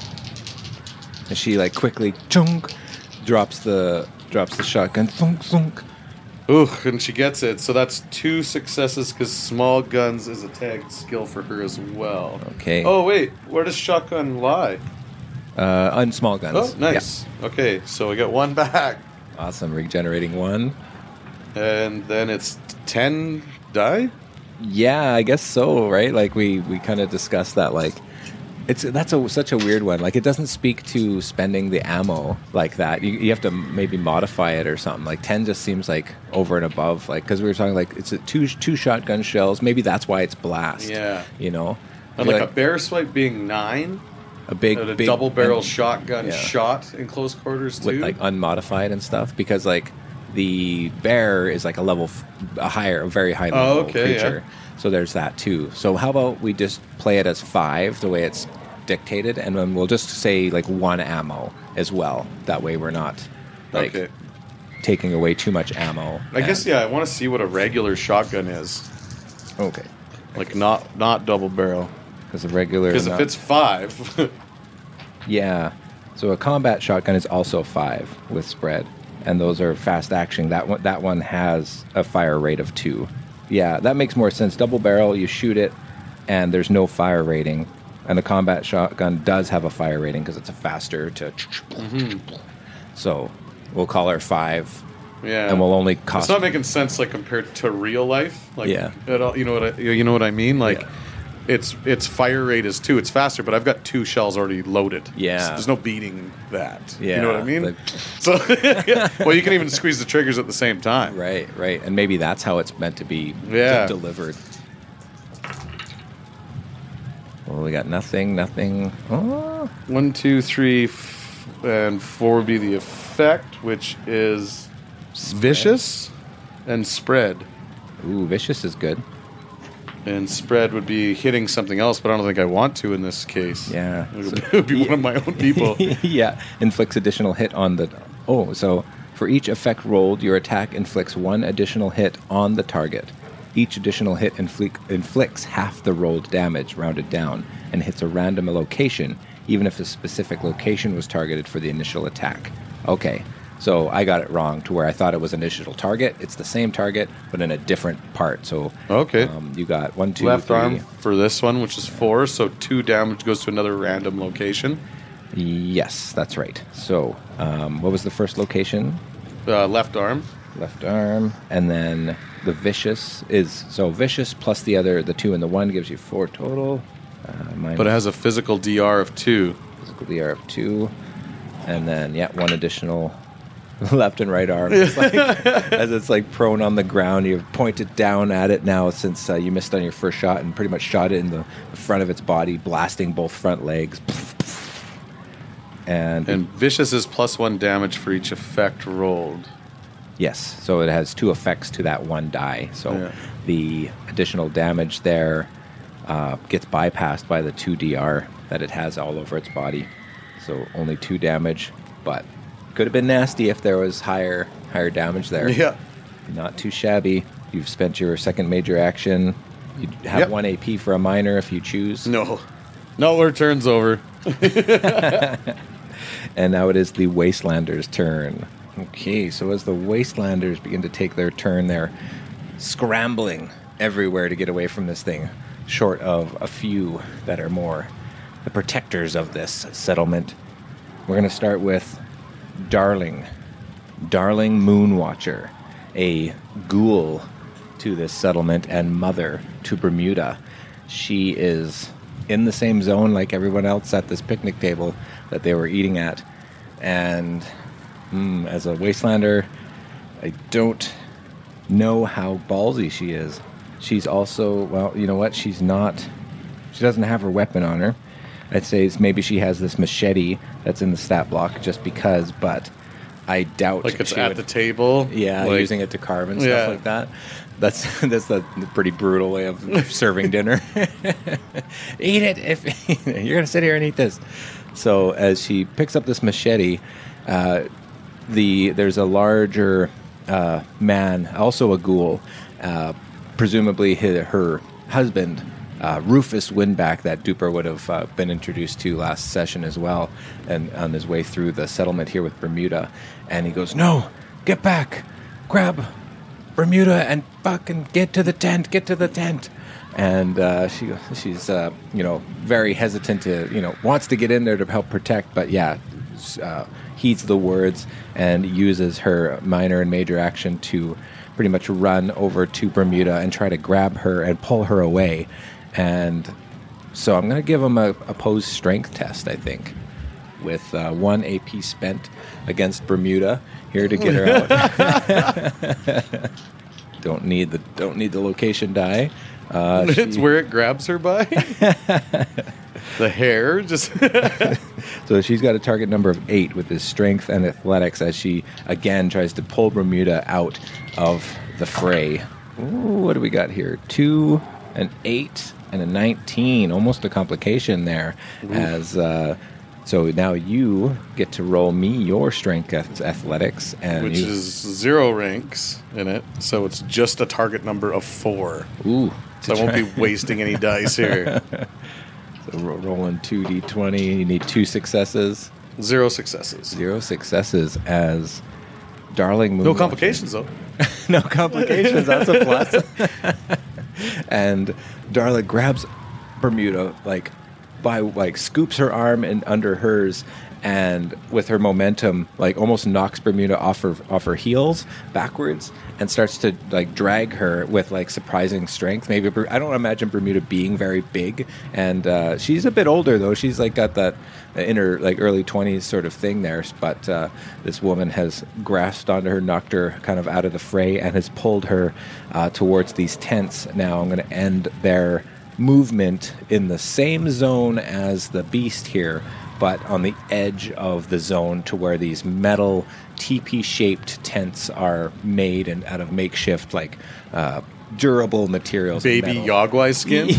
And she quickly chunk. Drops the shotgun. Thunk, thunk. Ooh, and she gets it. So that's 2 successes because small guns is a tagged skill for her as well. Okay. Oh, wait. Where does shotgun lie? On small guns. Oh, nice. Yeah. Okay, so we got 1 back. Awesome. Regenerating 1. And then it's 10 die? Yeah, I guess so, right? We kind of discussed that, such a weird one. It doesn't speak to spending the ammo like that. You have to maybe modify it or something. 10 just seems over and above. Because we were talking it's a two shotgun shells. Maybe that's why it's blast. Yeah. You know? And a bear swipe being 9. A big double barrel shotgun shot in close quarters too. With unmodified and stuff. Because the bear is a very high level creature. Yeah. So there's that too. So how about we just play it as 5 the way it's dictated, and then we'll just say 1 ammo as well. That way we're not taking away too much ammo. I guess I want to see what a regular shotgun is. Okay. Not double barrel. Because if it's 5. Yeah. So a combat shotgun is also 5 with spread, and those are fast action. That one has a fire rate of 2. Yeah, that makes more sense. Double barrel, you shoot it, and there's no fire rating. And the combat shotgun does have a fire rating because it's a faster to... Mm-hmm. So we'll call her 5. Yeah. And we'll only cost... It's not making sense compared to real life. Yeah. At all, you know what I mean? Its fire rate is 2. It's faster, but I've got 2 shells already loaded. Yeah. So there's no beating that. Yeah. You know what I mean? Well, you can even squeeze the triggers at the same time. Right. And maybe that's how it's meant to be delivered. Well, we got nothing. Oh. 1, 2, 3, and 4 would be the effect, which is vicious and spread. Ooh, vicious is good. And spread would be hitting something else, but I don't think I want to in this case. Yeah. It would be one of my own people. Yeah. Inflicts additional hit on the... Oh, so for each effect rolled, your attack inflicts 1 additional hit on the target. Each additional hit inflicts half the rolled damage, rounded down, and hits a random location, even if a specific location was targeted for the initial attack. Okay. So I got it wrong to where I thought it was an initial target. It's the same target, but in a different part. So okay, you got 1, 2, left 3. arm for this one, which is 4. So 2 damage goes to another random location. Yes, that's right. So what was the first location? Left arm. Left arm, and then the vicious is vicious plus the 2 and the 1 gives you 4 total. But it has a physical DR of 2. Physical DR of 2, and then 1 additional. Left and right arm. It's as it's prone on the ground, you've pointed down at it now since you missed on your first shot and pretty much shot it in the front of its body, blasting both front legs. And vicious is +1 damage for each effect rolled. Yes, so it has 2 effects to that 1 die. So the additional damage there gets bypassed by the 2 DR that it has all over its body. So only 2 damage, but could have been nasty if there was higher damage there. Yeah. Not too shabby. You've spent your second major action. You have 1 AP for a minor if you choose. No, her turn's over. And now it is the Wastelanders' turn. Okay, so as the Wastelanders begin to take their turn, they're scrambling everywhere to get away from this thing, short of a few that are more the protectors of this settlement. We're going to start with Darling Moonwatcher, a ghoul to this settlement and mother to Bermuda. She is in the same zone like everyone else at this picnic table that they were eating at. And as a Wastelander, I don't know how ballsy she is. She's also, well, you know what? She doesn't have her weapon on her. I'd say maybe she has this machete that's in the stat block just because, but I doubt like it's at the table. Yeah, like, using it to carve and stuff like that. That's the pretty brutal way of serving dinner. Eat it if you're gonna sit here and eat this. So as she picks up this machete, there's a larger man, also a ghoul, presumably her husband. Rufus Windback, that Duper would have been introduced to last session as well, and on his way through the settlement here with Bermuda, and he goes, "No, get back, grab Bermuda and fucking get to the tent." And she's very hesitant to, wants to get in there to help protect, but heeds the words and uses her minor and major action to pretty much run over to Bermuda and try to grab her and pull her away. And so I'm going to give him a opposed strength test, I think, with 1 AP spent against Bermuda here to get her out. Don't need the location die. It's where it grabs her by. The hair just. So she's got a target number of 8 with his strength and athletics as she again tries to pull Bermuda out of the fray. Ooh, what do we got here? 2, an 8, and a 19. Almost a complication there. Ooh. As so now you get to roll me your strength athletics, and which is 0 ranks in it. So it's just a target number of 4. Ooh. So I won't be wasting any dice here. So rolling 2d20. You need 2 successes. 0 successes. 0 successes as Darling Moonwatcher. No complications, though. No complications. That's a plus. And Darla grabs Bermuda, scoops her arm in under hers, and with her momentum, almost knocks Bermuda off her heels backwards, and starts to drag her with surprising strength. Maybe I don't imagine Bermuda being very big, and she's a bit older though. She's got that in her early 20s sort of thing there. But this woman has grasped onto her, knocked her kind of out of the fray, and has pulled her towards these tents. Now I'm going to end their movement in the same zone as the beast here, but on the edge of the zone to where these metal teepee-shaped tents are made and out of makeshift, durable materials. Baby Yogwai skin?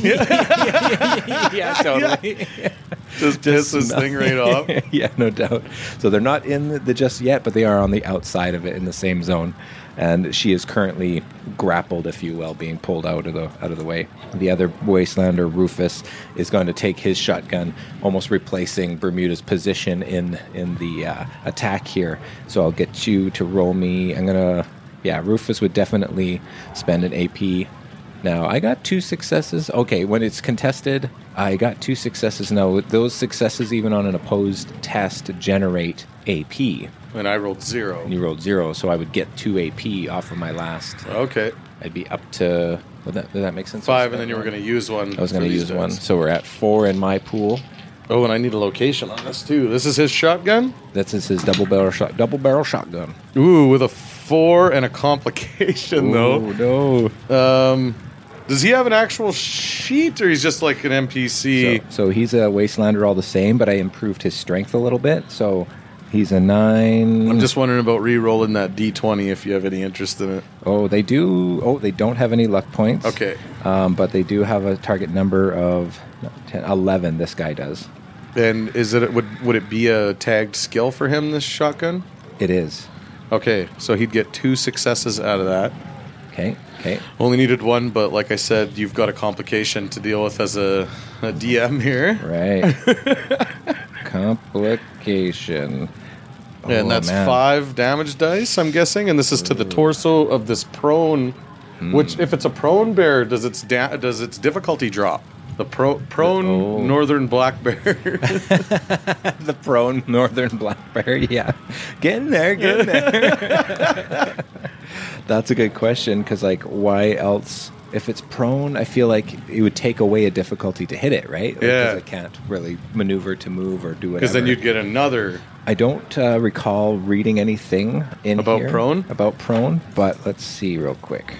Yeah, totally. Yeah. Just piss this thing right off. Yeah, no doubt. So they're not in the just yet, but they are on the outside of it in the same zone. And she is currently grappled, if you will, being pulled out of the way. The other Wastelander, Rufus, is going to take his shotgun, almost replacing Bermuda's position in the attack here. So I'll get you to roll me. Rufus would definitely spend an AP. Now, I got 2 successes. Okay, when it's contested, I got 2 successes. Now, those successes, even on an opposed test, generate AP. And I rolled 0. And you rolled 0, so I would get 2 AP off of my last. Okay. I'd be up to... Does that make sense? 5, and then you were going to use 1. I was going to use 1. So we're at 4 in my pool. Oh, and I need a location on this, too. This is his shotgun? That's his double barrel shotgun. Ooh, with a 4 and a complication, though. No. Does he have an actual sheet, or he's just like an NPC? So he's a Wastelander all the same, but I improved his strength a little bit. So He's a 9. I'm just wondering about re-rolling that D20 if you have any interest in it. Oh, they do. Oh, they don't have any luck points. Okay. But they do have a target number of 10, 11. This guy does. And would it be a tagged skill for him, this shotgun? It is. Okay, so he'd get 2 successes out of that. Okay. Only needed 1, but like I said, you've got a complication to deal with as a DM here. Right. Complication. And that's 5 damage dice, I'm guessing, and this is to the torso of this prone. Which, if it's a prone bear, does its difficulty drop? The prone northern black bear. The prone northern black bear, yeah. Get in there. That's a good question, because, like, why else? If it's prone, I feel like it would take away a difficulty to hit it, right? Because it can't really maneuver to move or do whatever. Because then you'd get another. I don't recall reading anything about here prone? About prone, but let's see real quick.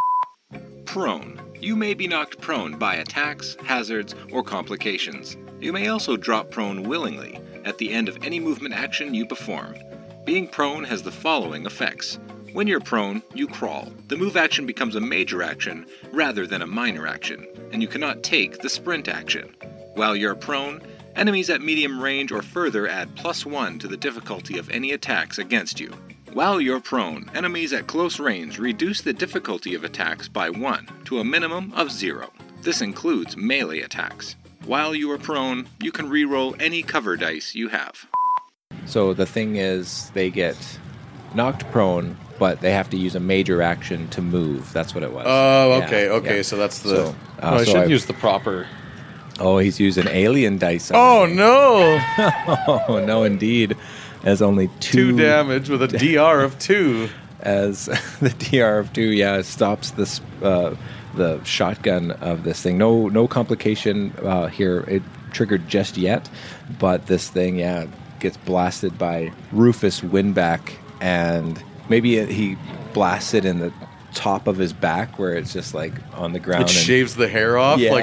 Prone. You may be knocked prone by attacks, hazards, or complications. You may also drop prone willingly at the end of any movement action you perform. Being prone has the following effects. When you're prone, you crawl. The move action becomes a major action rather than a minor action, and you cannot take the sprint action. While you're prone, enemies at medium range or further add +1 to the difficulty of any attacks against you. While you're prone, enemies at close range reduce the difficulty of attacks by 1 to a minimum of 0. This includes melee attacks. While you are prone, you can reroll any cover dice you have. So the thing is, they get knocked prone, but they have to use a major action to move. That's what it was. Oh, okay. Yeah. So that's the... I should use the proper... Oh, he's using alien dice. Oh, no! Oh, no, indeed. As only 2 damage with a DR of 2. As the DR of 2, stops this the shotgun of this thing. No complication here. It triggered just yet, but this thing, gets blasted by Rufus Windback, and maybe he blasts it in the top of his back where it's just like on the ground. It shaves the hair off like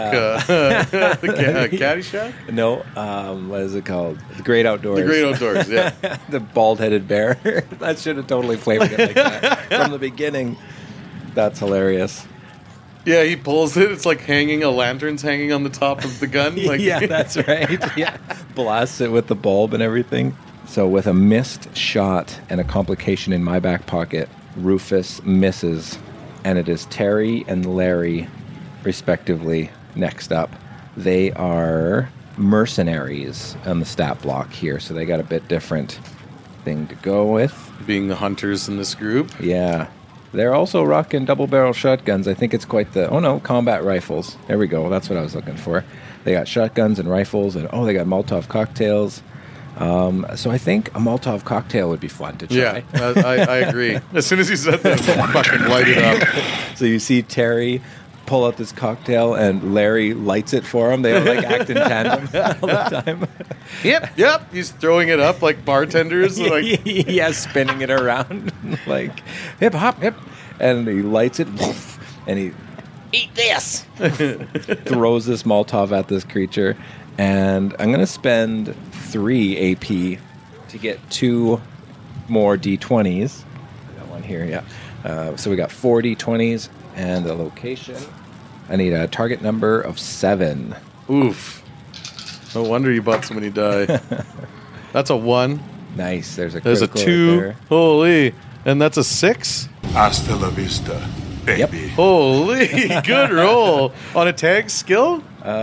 Caddyshack? No, what is it called? The Great Outdoors. The Great Outdoors, yeah. The bald-headed bear. That should have totally flavored it like that from the beginning. That's hilarious. Yeah, he pulls it. It's like a lantern's hanging on the top of the gun. Like yeah, that's right. Yeah, blasts it with the bulb and everything. So with a missed shot and a complication in my back pocket, Rufus misses, and it is Terry and Larry, respectively, next up. They are mercenaries on the stat block here, so they got a bit different thing to go with. Being the hunters in this group. Yeah. They're also rocking double-barrel shotguns. I think it's quite the... Oh, no, combat rifles. There we go. That's what I was looking for. They got shotguns and rifles, and they got Molotov cocktails. So I think a Molotov cocktail would be fun to try. Yeah, I agree. As soon as you said that, fucking light it up. So you see Terry pull out this cocktail, and Larry lights it for him. They like act in tandem all the time. Yep. He's throwing it up like bartenders. Like yeah, spinning it around like hip hop hip, and he lights it, and he eat this. Throws this Molotov at this creature. And I'm going to spend 3 AP to get 2 more D20s. Got one here, yeah. So we got 4 D20s and the location. I need a target number of 7. Oof. No wonder you bought so many die. That's a 1. Nice. There's a 2. Right. Holy. And that's a 6. Hasta la vista, baby. Yep. Holy. Good roll. On a tag skill?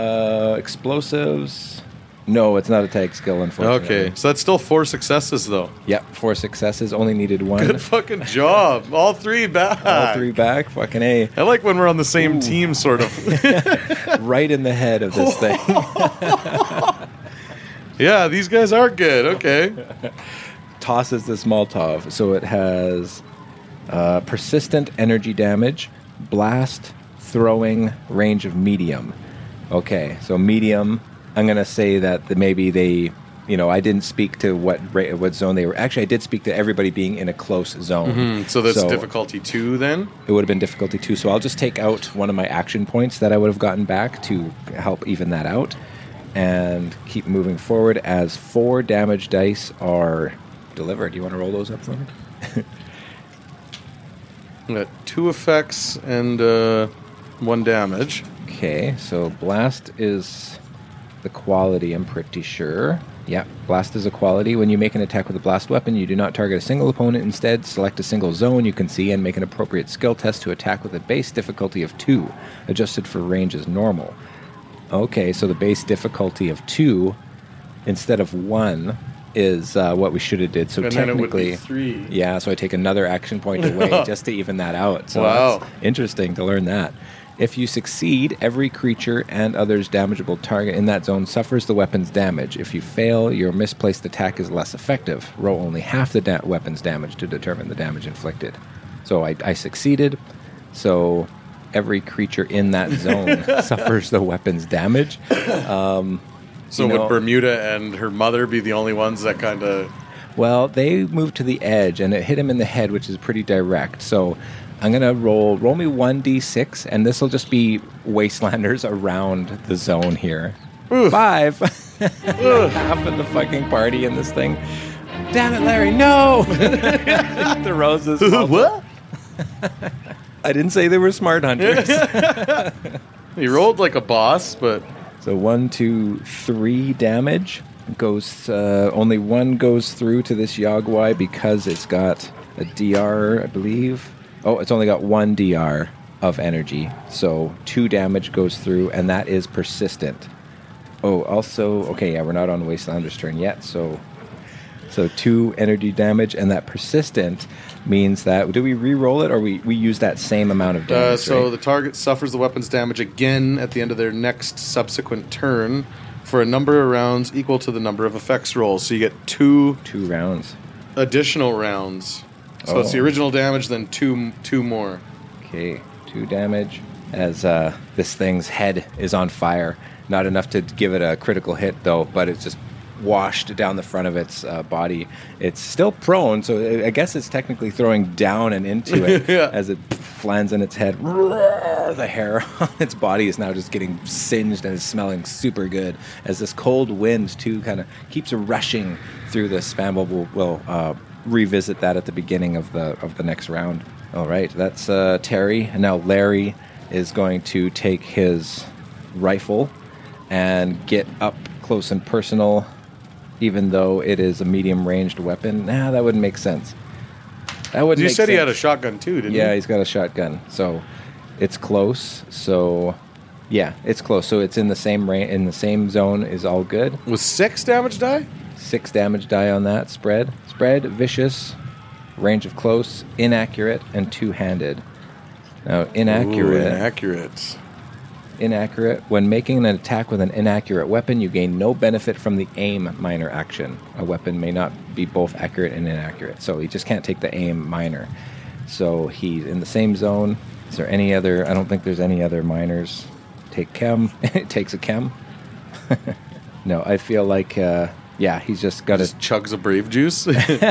Explosives. No, it's not a tag skill, unfortunately. Okay, so that's still 4 successes, though. Yep, 4 successes. Only needed 1. Good fucking job. All 3 back. All 3 back. Fucking A. I like when we're on the same team, sort of. Right in the head of this thing. Yeah, these guys are good. Okay. Tosses this Molotov. So it has persistent energy damage, blast, throwing, range of medium. Okay, so medium. I'm going to say that maybe they, I didn't speak to what zone they were. Actually, I did speak to everybody being in a close zone. Mm-hmm. So that's difficulty 2 then? It would have been difficulty 2. So I'll just take out one of my action points that I would have gotten back to help even that out. And keep moving forward as 4 damage dice are deliver. Do you want to roll those up for me? I got 2 effects and 1 damage. Okay, so blast is the quality, I'm pretty sure. Yeah, blast is a quality. When you make an attack with a blast weapon, you do not target a single opponent. Instead, select a single zone you can see and make an appropriate skill test to attack with a base difficulty of 2, adjusted for range as normal. Okay, so the base difficulty of 2 instead of 1 is what we should have did. So and technically, then it would be 3. Yeah, so I take another action point away just to even that out. So wow. That's interesting to learn that. If you succeed, every creature and others damageable target in that zone suffers the weapon's damage. If you fail, your misplaced attack is less effective. Roll only half the weapon's damage to determine the damage inflicted. So I succeeded, so every creature in that zone suffers the weapon's damage. So would Bermuda and her mother be the only ones that kind of... Well, they moved to the edge, and it hit him in the head, which is pretty direct. So I'm going to roll me 1d6, and this will just be wastelanders around the zone here. Ooh. 5. Half of the fucking party in this thing. Damn it, Larry, no! The roses. What? I didn't say they were smart hunters. He rolled like a boss, but... So 1, 2, 3 damage. Goes only 1 goes through to this Yogwai because it's got a DR, I believe. Oh, it's only got 1 DR of energy. So 2 damage goes through, and that is persistent. Oh, also, okay, yeah, we're not on Wastelander's turn yet, so 2 energy damage, and that persistent means that, do we re-roll it, or we use that same amount of damage? So right? the target suffers the weapon's damage again at the end of their next subsequent turn for a number of rounds equal to the number of effects rolls. So you get 2 rounds. Additional rounds. So it's the original damage, then two more. Okay, 2 damage. As this thing's head is on fire. Not enough to give it a critical hit, though, but it's just washed down the front of its body. It's still prone, so I guess it's technically throwing down and into it yeah. as it lands in its head. The hair on its body is now just getting singed and is smelling super good as this cold wind, too, kind of keeps rushing through the spam. We'll revisit that at the beginning of the next round. All right, that's Terry. And now Larry is going to take his rifle and get up close and personal, even though it is a medium-ranged weapon. Nah, that wouldn't make sense. That wouldn't. You make said sense. He had a shotgun too, didn't he? Yeah, he's got a shotgun. So it's close. So yeah, it's close. So it's in the same in the same zone is all good. With 6 damage die? 6 damage die on that spread. Spread, vicious, range of close, inaccurate, and 2-handed. Now inaccurate. Inaccurate. When making an attack with an inaccurate weapon, you gain no benefit from the aim minor action. A weapon may not be both accurate and inaccurate, so he just can't take the aim minor. So he's in the same zone. Is there any other? I don't think there's any other minors. Take chem. It takes a chem. No, I feel like, he's just got Just chugs a brave juice.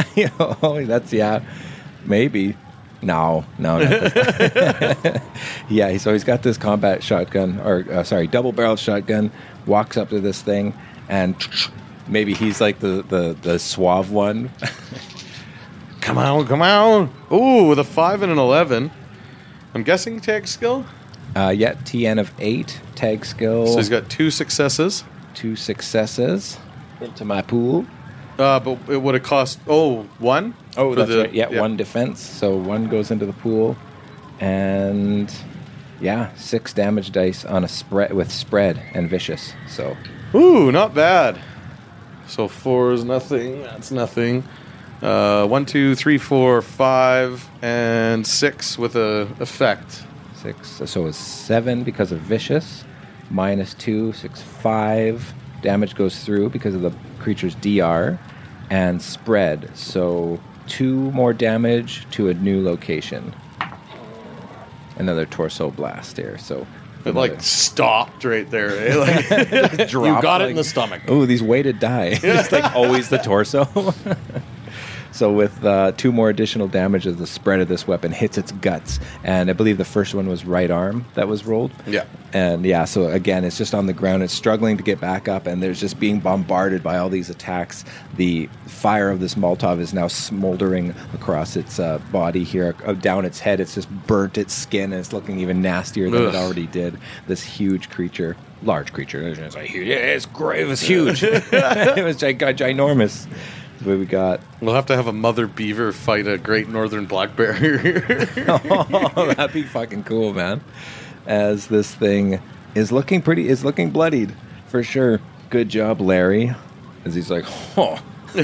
Maybe. No, not this. Yeah, so he's got this combat shotgun, double-barrel shotgun, walks up to this thing, and maybe he's like the suave one. Come on. Ooh, with a 5 and an 11. I'm guessing tag skill? TN of 8, tag skill. So he's got 2 successes. 2 successes into my pool. But it would have cost, 1? Oh, that's right. Yeah, 1 defense. So 1 goes into the pool. And, 6 damage dice on a spread and vicious. So. Ooh, not bad. So 4 is nothing. That's nothing. 1, 2, 3, 4, 5, and 6 with a effect. 6. So it's 7 because of vicious. -2, 6, 5. Damage goes through because of the creature's DR. And spread. So 2 more damage to a new location. Another torso blast here. So it stopped right there. Eh? Dropped, you got it in the stomach. Oh, these weighted die. It's always the torso. So with 2 more additional damage as the spread of this weapon hits its guts. And I believe the first one was right arm that was rolled. Yeah. And yeah, so again, it's just on the ground. It's struggling to get back up, and there's just being bombarded by all these attacks. The fire of this Molotov is now smoldering across its body here, down its head. It's just burnt its skin, and it's looking even nastier than it already did. This huge creature, large creature. It's like, yeah, it's great. It was huge. It was ginormous. What we got? We'll have to have a mother beaver fight a great northern black bear. Oh, that'd be fucking cool, man. As this thing is looking bloodied for sure. Good job, Larry. As he's like, oh,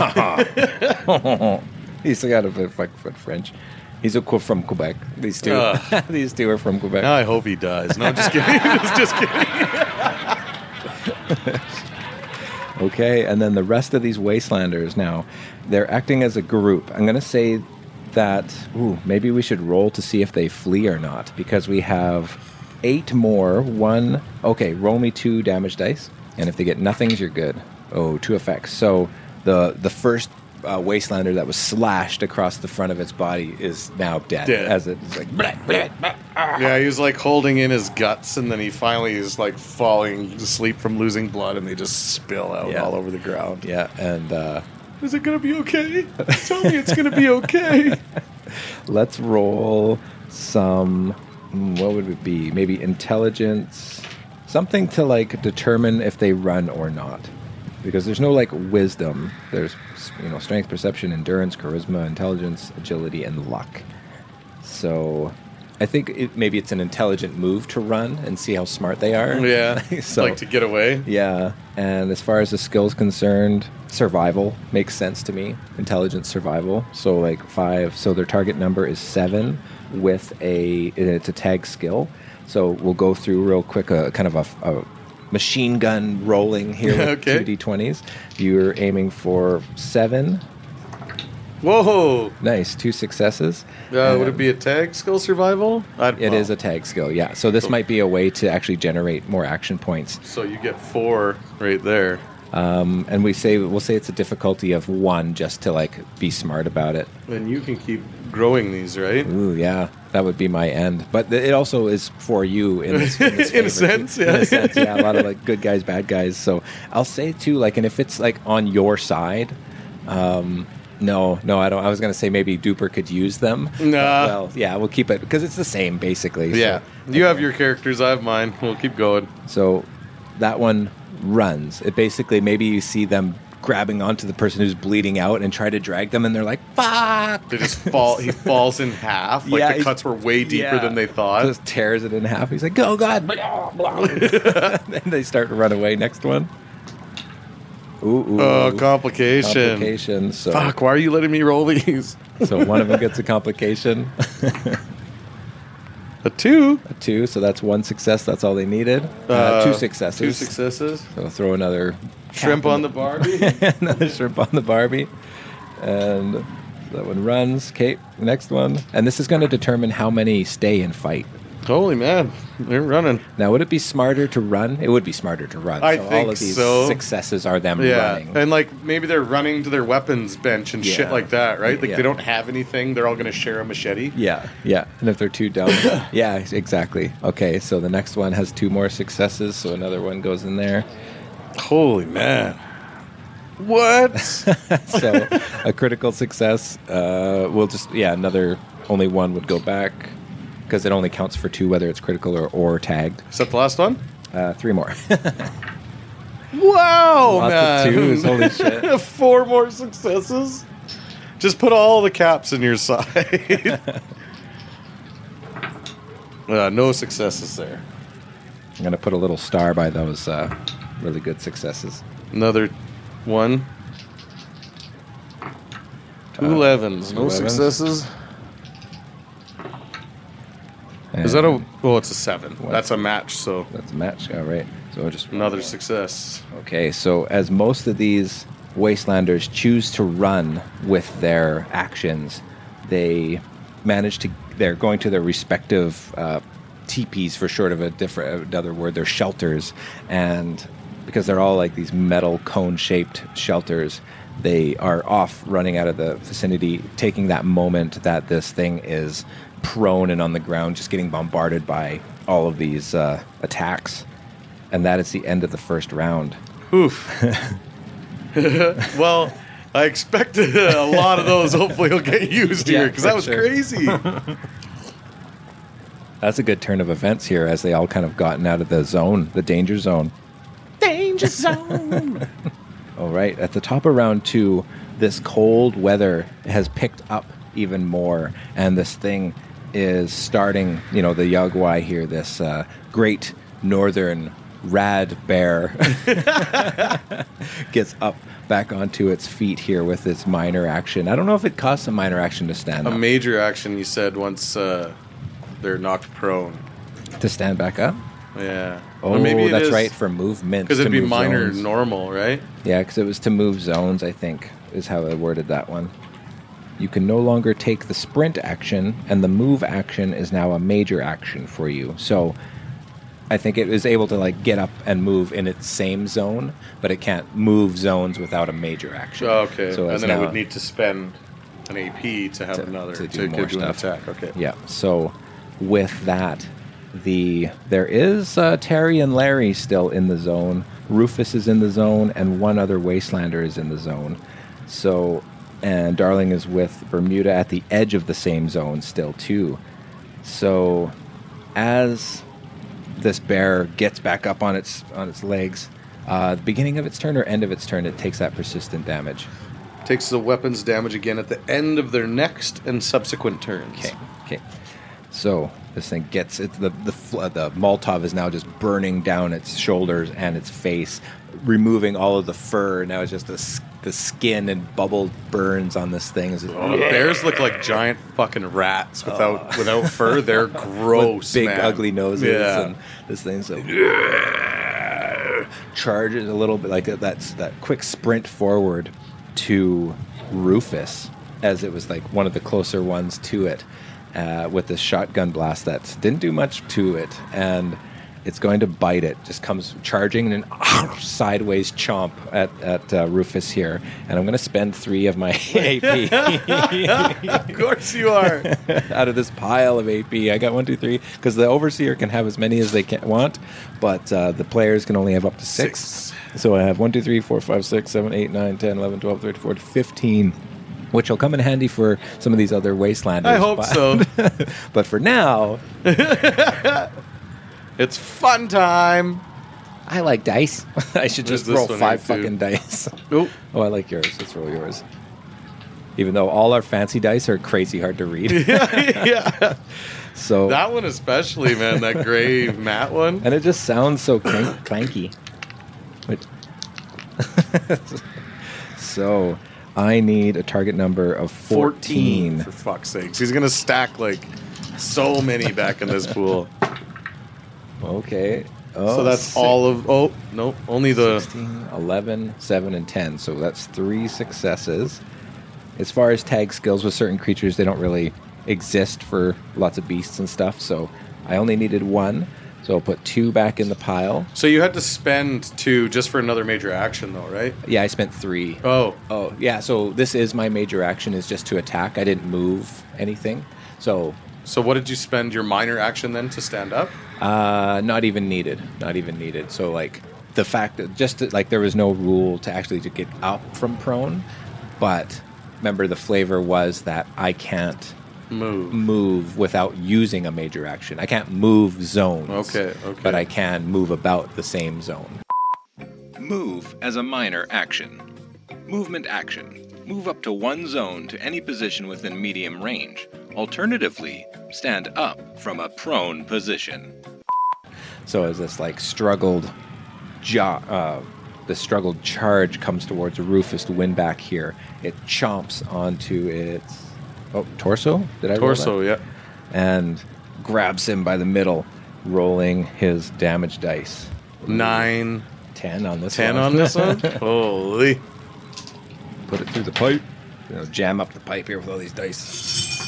he's got a bit of French. He's from Quebec. These two are from Quebec. Now I hope he dies. No, I'm just kidding. Just kidding. Okay, and then the rest of these Wastelanders now, they're acting as a group. I'm going to say that, maybe we should roll to see if they flee or not, because we have 8 more. Roll me 2 damage dice, and if they get nothings, you're good. 2 effects. So the first Wastelander that was slashed across the front of its body is now dead. As it's like, blah, blah, blah. Yeah, he was like holding in his guts, and then he finally is like falling asleep from losing blood, and they just spill out all over the ground. Yeah, and is it gonna be okay? Tell me it's gonna be okay. Let's roll some. What would it be? Maybe intelligence, something to like determine if they run or not. Because there's no like wisdom. There's strength, perception, endurance, charisma, intelligence, agility, and luck. So I think maybe it's an intelligent move to run and see how smart they are. Yeah, so, like to get away. Yeah, and as far as the skill's concerned, survival makes sense to me. Intelligence, survival. So like 5. So their target number is 7 with it's a tag skill. So we'll go through real quick kind of a machine gun rolling here with 2d20s. You're aiming for 7. Whoa! Nice, 2 successes. Would it be a tag skill survival? It is a tag skill, yeah. So this might be a way to actually generate more action points. So you get 4 right there. And we'll say it's a difficulty of 1 just to like be smart about it. And you can keep growing these, right? Ooh, yeah. That would be my end. But it also is for you in this in a sense, yeah. In a sense, yeah. A lot of like good guys, bad guys. So I'll say too, like, and if it's like on your side, no, I don't. I was going to say maybe Duper could use them. Nah. Well, yeah, we'll keep it because it's the same basically. Yeah. So, you have your characters, I have mine. We'll keep going. So that one runs. It basically, maybe you see them grabbing onto the person who's bleeding out and try to drag them, and they're like, fuck! They just fall. He falls in half. Like the cuts were way deeper than they thought. Just tears it in half. He's like, oh, God. And they start to run away. Next one. Ooh. Oh, complication. Complication. So, fuck, why are you letting me roll these? So one of them gets a complication. A 2. A 2, so that's 1 success. That's all they needed. 2 successes. 2 successes. So throw another shrimp on the Barbie. Another shrimp on the Barbie. And that one runs. Okay, next one. And this is going to determine how many stay and fight. Holy man, they're running. Now, would it be smarter to run? It would be smarter to run. I think all of these so. Successes are them running. And like maybe they're running to their weapons bench and shit like that, right? Like they don't have anything. They're all going to share a machete. Yeah. And if they're too dumb, yeah, exactly. Okay, so the next one has 2 more successes, so another one goes in there. Holy man. What? So a critical success. We'll just another. Only 1 would go back. Because it only counts for 2, whether it's critical or tagged. Is that the last one? 3 more. Wow, lots man. of 2s, holy shit. 4 more successes? Just put all the caps in your side. No successes there. I'm going to put a little star by those really good successes. Another 1. 2 11s. No 11s. Successes. Is that a... Oh, it's a 7. That's a match, so... That's a match, all right. So just another success. Okay, so as most of these Wastelanders choose to run with their actions, they manage to... They're going to their respective teepees, for short of another word, their shelters, and because they're all like these metal cone-shaped shelters, they are off running out of the vicinity, taking that moment that this thing is prone and on the ground, just getting bombarded by all of these attacks. And that is the end of the first round. Oof. Well, I expected a lot of those hopefully will get used here, because that was crazy. That's a good turn of events here, as they all kind of gotten out of the zone, the danger zone. Danger zone! All right, at the top of round 2, this cold weather has picked up even more, and this thing is starting, the Yaguai here, this great northern rad bear, gets up back onto its feet here with its minor action. I don't know if it costs a minor action to stand up. A major action, you said, once they're knocked prone. To stand back up? Yeah. Oh, or maybe that's right, for movement. Because it'd be minor zones. Normal, right? Yeah, because it was to move zones, I think, is how I worded that one. You can no longer take the sprint action, and the move action is now a major action for you. So I think it is able to get up and move in its same zone, but it can't move zones without a major action. Oh, okay. So and then it would need to spend an AP to have another to do more stuff. An attack. Okay. Yeah. So with that, there is Terry and Larry still in the zone. Rufus is in the zone, and one other Wastelander is in the zone. So, and Darling is with Bermuda at the edge of the same zone still too. So, as this bear gets back up on its legs, beginning of its turn or end of its turn, it takes that persistent damage. Takes the weapon's damage again at the end of their next and subsequent turns. Okay. So this thing gets it. The Molotov is now just burning down its shoulders and its face, removing all of the fur. Now it's just the skin and bubbled burns on this thing. Bears look like giant fucking rats without fur. They're gross, with big man. Ugly noses. Yeah. And this thing's charges a little bit, like that quick sprint forward to Rufus, as it was like one of the closer ones to it. With this shotgun blast that didn't do much to it, and it's going to bite it. Just comes charging and sideways chomp at Rufus here, and I'm going to spend 3 of my AP. Of course you are. Out of this pile of AP, I got 1, 2, 3, because the Overseer can have as many as they want, but the players can only have up to 6. So I have 1, 2, 3, 4, 5, 6, 7, 8, 9, 10, 11, 12, 13, 14, 15. Which will come in handy for some of these other Wastelanders. I hope so. But for now... It's fun time. I like dice. I should just roll 5 fucking dice. Nope. Oh, I like yours. Let's roll yours. Even though all our fancy dice are crazy hard to read. Yeah. So that one especially, man. That gray matte one. And it just sounds so clanky. So... I need a target number of 14. For fuck's sakes. He's going to stack so many back in this pool. Okay. So that's all of... Oh, nope. Only the... 16, 11, 7, and 10. So that's 3 successes. As far as tag skills with certain creatures, they don't really exist for lots of beasts and stuff. So I only needed 1. So I'll put 2 back in the pile. So you had to spend 2 just for another major action, though, right? Yeah, I spent 3. Oh, yeah. So this is my major action, is just to attack. I didn't move anything. So what did you spend your minor action then to stand up? Not even needed. So the fact that there was no rule to actually to get up from prone, but remember the flavor was that I can't move without using a major action. I can't move zones. Okay. But I can move about the same zone. Move as a minor action. Movement action. Move up to 1 zone to any position within medium range. Alternatively, stand up from a prone position. So as this struggled struggled charge comes towards Rufus to win back here, it chomps onto its torso? Did I roll torso, that? Yeah. And grabs him by the middle, rolling his damage dice. 9. 10 on this 10 one. 10 on this one? Holy. Put it through the pipe. Jam up the pipe here with all these dice.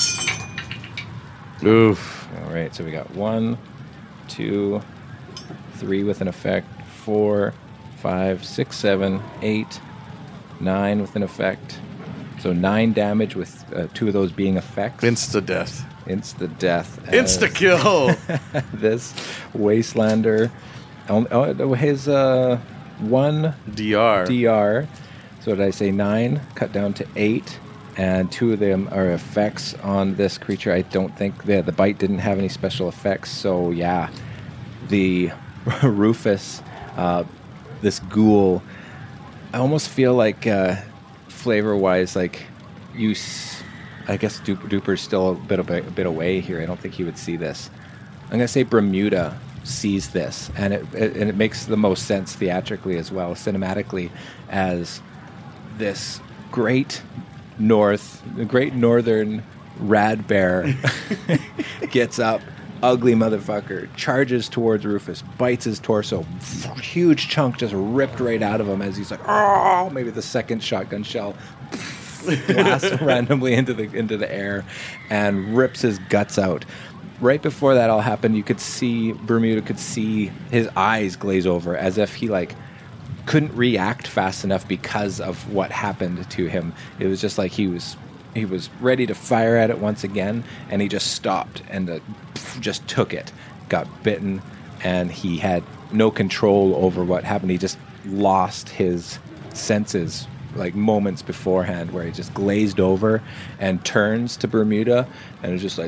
Oof. All right, so we got 1, 2, 3 with an effect, 4, 5, 6, 7, 8, 9 with an effect. So 9 damage with 2 of those being effects. Insta-death. Insta-death. Insta-kill! This Wastelander, his 1 DR. So did I say 9? Cut down to 8. And 2 of them are effects on this creature. I don't think the bite didn't have any special effects. So yeah, the Rufus, this ghoul, I almost feel like flavor-wise, like I guess Duper's still a bit away here. I don't think he would see this. I'm gonna say Bermuda sees this, and it makes the most sense theatrically as well, cinematically, as this great northern rad bear gets up, ugly motherfucker, charges towards Rufus, bites his torso, huge chunk just ripped right out of him as he's like, oh, maybe the second shotgun shell blasts randomly into the air and rips his guts out. Right before that all happened, Bermuda could see his eyes glaze over as if he couldn't react fast enough because of what happened to him. It was just like he was ready to fire at it once again, and he just stopped and just took it, got bitten, and he had no control over what happened. He just lost his senses moments beforehand, where he just glazed over and turns to Bermuda, and it's just like,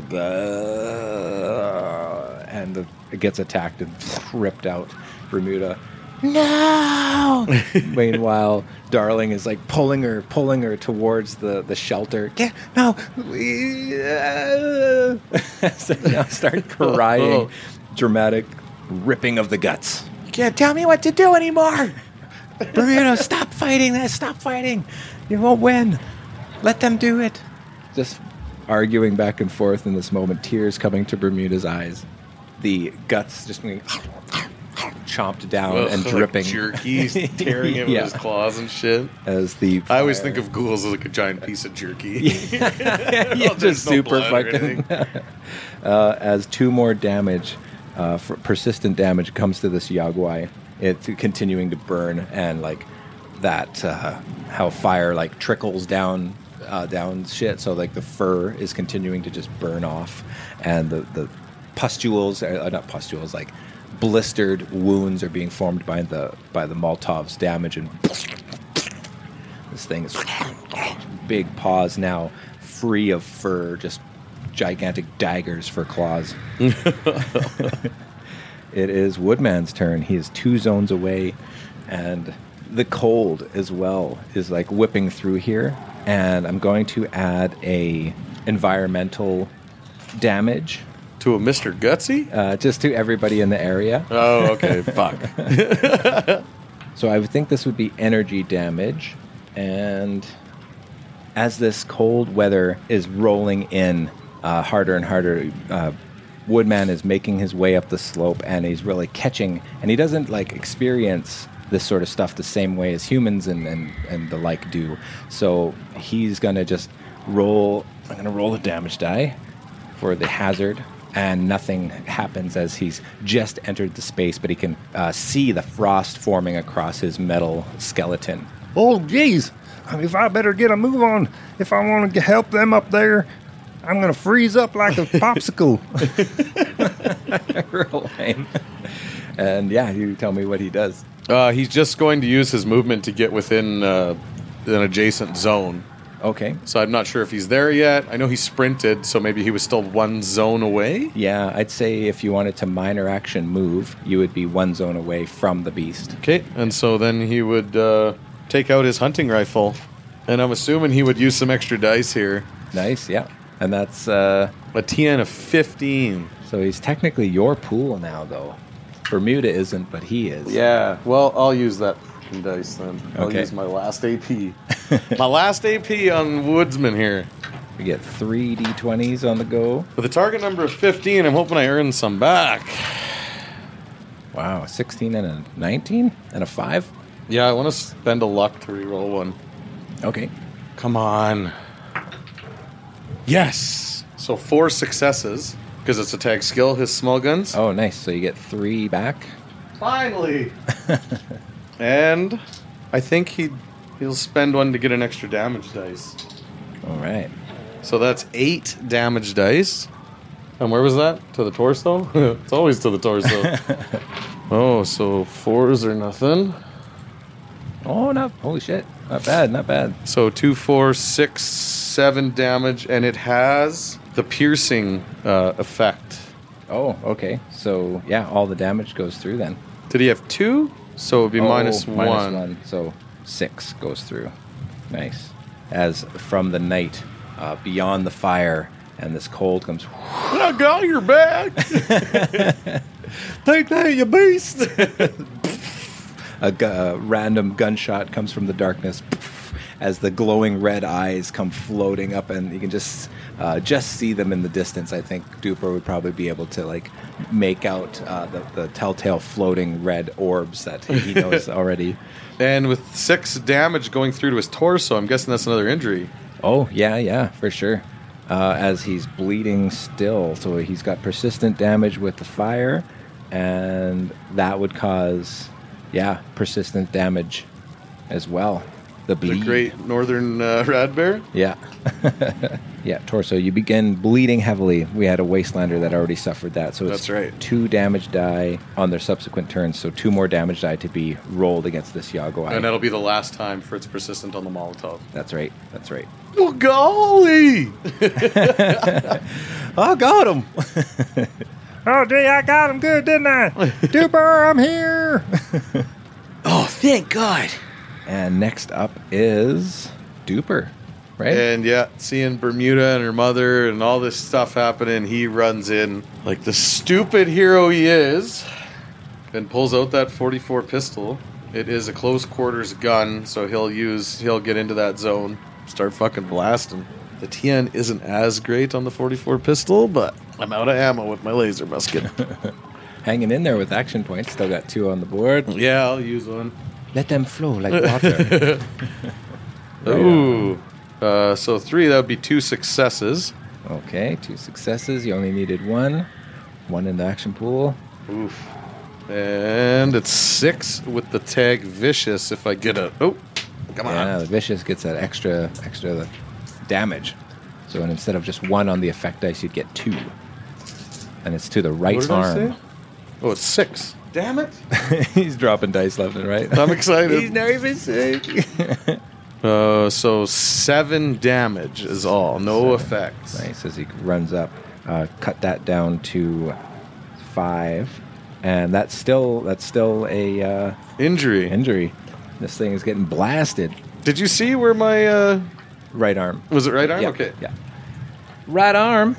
and it gets attacked and ripped out. Bermuda, no! Meanwhile, Darling is pulling her towards the shelter. No! So now start crying. Dramatic ripping of the guts. You can't tell me what to do anymore! Bermuda, stop fighting! Stop fighting! You won't win! Let them do it! Just arguing back and forth in this moment, tears coming to Bermuda's eyes. The guts just being chomped down and dripping. Jerky, tearing him with his claws and shit. I always think of ghouls as a giant piece of jerky. Just super fucking. As 2 more damage, persistent damage comes to this Yaguai. It's continuing to burn, and that how fire trickles down shit. So the fur is continuing to just burn off, and the pustules, not pustules, blistered wounds are being formed by the Molotov's damage, and this thing is big paws now free of fur, just gigantic daggers for claws. It is Woodman's turn. He is 2 zones away, and the cold as well is whipping through here, and I'm going to add a environmental damage to a Mr. Gutsy? Just to everybody in the area. Oh, okay. Fuck. So I would think this would be energy damage. And as this cold weather is rolling in harder and harder, Woodman is making his way up the slope, and he's really catching. And he doesn't experience this sort of stuff the same way as humans and the like do. So he's going to just roll. I'm going to roll a damage die for the hazard. And nothing happens as he's just entered the space, but he can see the frost forming across his metal skeleton. Oh, geez. If I better get a move on, if I want to help them up there, I'm going to freeze up like a popsicle. Real lame. And yeah, you tell me what he does. He's just going to use his movement to get within an adjacent zone. Okay. So I'm not sure if he's there yet. I know he sprinted, so maybe he was still 1 zone away? Yeah, I'd say if you wanted to minor action move, you would be 1 zone away from the beast. Okay, and so then he would take out his hunting rifle. And I'm assuming he would use some extra dice here. Nice, yeah. And that's a TN of 15. So he's technically your pool now, though. Bermuda isn't, but he is. Yeah, well, I'll use that dice then. I'll use my last AP. My last AP on Woodsman here. We get 3 D20s on the go. With a target number of 15, I'm hoping I earn some back. Wow, 16 and a 19 and a 5? Yeah, I want to spend a luck to reroll one. Okay. Come on. Yes! So 4 successes, because it's a tag skill, his small guns. Oh, nice. So you get 3 back? Finally. And I think he'll spend one to get an extra damage dice. All right. So that's 8 damage dice. And where was that? To the torso? It's always to the torso. Oh, so 4s or nothing. Oh, no. Holy shit. Not bad, not bad. So 2, 4, 6, 7 damage, and it has the piercing effect. Oh, okay. So, yeah, all the damage goes through then. Did he have 2? So it would be minus 1. Minus 1. So 6 goes through. Nice. As from the night, beyond the fire, and this cold comes. I got your back. Take that, you beast. A random gunshot comes from the darkness as the glowing red eyes come floating up, and you can just see them in the distance. I think Duper would probably be able to like make out the telltale floating red orbs that he knows already. And with 6 damage going through to his torso, I'm guessing that's another injury. Oh, yeah, for sure. As he's bleeding still, so he's got persistent damage with the fire, and that would cause, persistent damage as well. The bleed. The great northern rat bear? Yeah. Yeah, torso. You begin bleeding heavily. We had a Wastelander that already suffered that, so it's That's right. 2 damage die on their subsequent turns, so 2 more damage die to be rolled against this Yagoi. And that'll be the last time for its persistent on the Molotov. That's right. Oh, golly! I got him! Oh, gee, I got him good, didn't I? Duper, I'm here. Oh, thank God. And next up is Duper, right? And seeing Bermuda and her mother and all this stuff happening, he runs in like the stupid hero he is and pulls out that .44 pistol. It is a close quarters gun, so he'll get into that zone, start fucking blasting. The TN isn't as great on the .44 pistol, but I'm out of ammo with my laser musket. Hanging in there with action points. Still got 2 on the board. Yeah, I'll use one. Let them flow like water. Ooh. So 3, that would be 2 successes. Okay, 2 successes. You only needed 1. 1 in the action pool. Oof. And it's 6 with the tag Vicious if I get a... Oh, come on. Yeah, the Vicious gets that extra damage. So instead of just 1 on the effect dice, you'd get 2. And it's to the right What did arm. I say? Oh, it's 6. Damn it. He's dropping dice left and right. I'm excited. He's nervous. So 7 damage is all. No effects. Nice. As he runs up, cut that down to 5. And that's still a Injury. This thing is getting blasted. Did you see where my... Right arm. Was it right arm? Yeah, Okay. Yeah. Right arm.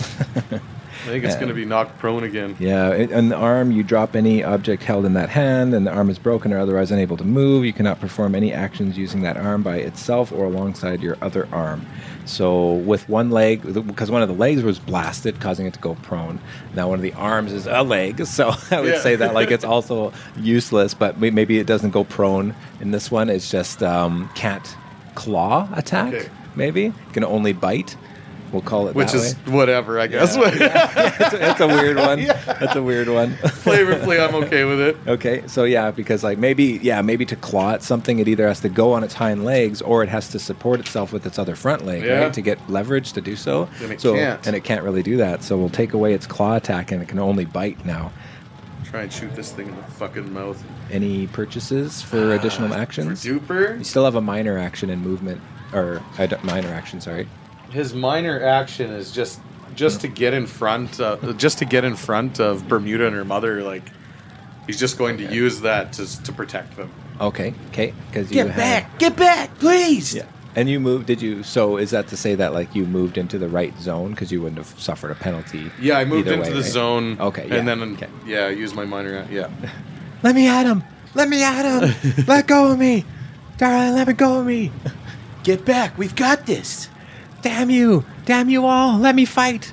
I think it's going to be knocked prone again. Yeah, on the arm, you drop any object held in that hand, and the arm is broken or otherwise unable to move. You cannot perform any actions using that arm by itself or alongside your other arm. So with one leg, because one of the legs was blasted, causing it to go prone. Now one of the arms is a leg, so I would say that like it's also useless, but maybe it doesn't go prone in this one. It's just can't claw attack, maybe. It can only bite. We'll call it Which that is way. whatever, I guess. It's a weird one. That's a weird one. Flavorfully, I'm okay with it. Okay, so because like maybe to claw at something, it either has to go on its hind legs or it has to support itself with its other front leg, right, to get leverage to do so. And it can't. And it can't really do that. So we'll take away its claw attack, and it can only bite now. Try and shoot this thing in the fucking mouth. Any purchases for additional actions? For Duper? You still have a minor action in movement, or minor action, sorry. His minor action is just to get in front, of Bermuda and her mother. Like he's just going to use that to protect them. Okay, because Get back, please. Yeah, and you moved. Did you? So is that to say that like you moved into the right zone because you wouldn't have suffered a penalty? Yeah, I moved into way, the right? zone. Okay, and then I used my minor. Yeah. Let me at him. Let go of me, darling. Let me go of me. Get back. We've got this. Damn you all. Let me fight.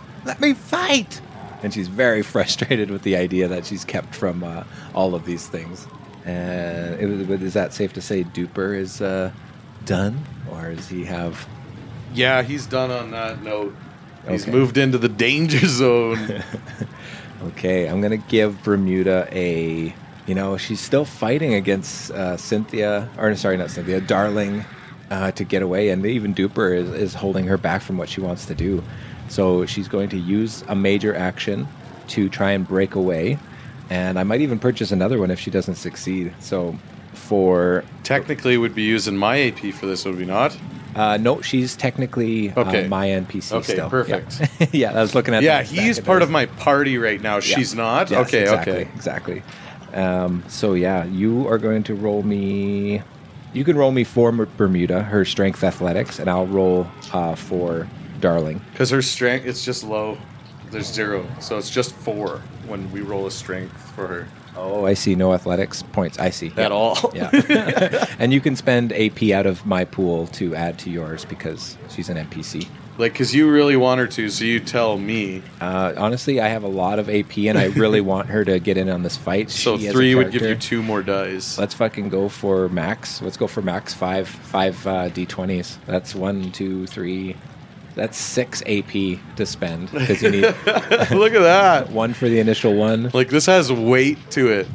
And she's very frustrated with the idea that she's kept from all of these things. And is that safe to say Duper is done, or does he have? Yeah, he's done on that note. He's Okay. moved into the danger zone. Okay, I'm gonna give Bermuda a she's still fighting against Cynthia, or sorry, not Cynthia, Darling, to get away, and even Duper is holding her back from what she wants to do. So she's going to use a major action to try and break away, and I might even purchase another one if she doesn't succeed. So technically would be using my AP for this, would we not? No, she's technically my NPC still. Okay, perfect. Yeah. I was looking at he's part of my party right now. She's not? Yes, okay, exactly. So yeah, you are going to roll me... You can roll me for Bermuda, her strength athletics, and I'll roll for Darling. Because her strength, it's just low. There's 0. So it's just 4 when we roll a strength for her. Oh, I see. No athletics points. I see. At all. Yeah. And you can spend AP out of my pool to add to yours because she's an NPC. Like, because you really want her to, so you tell me. Honestly, I have a lot of AP, and I really want her to get in on this fight. So 3 would give you 2 more dice. Let's fucking go for max. Let's go for max 5 D20s. That's 1, 2, 3... That's 6 AP to spend because you need. Look at that. 1 for the initial one. Like, this has weight to it.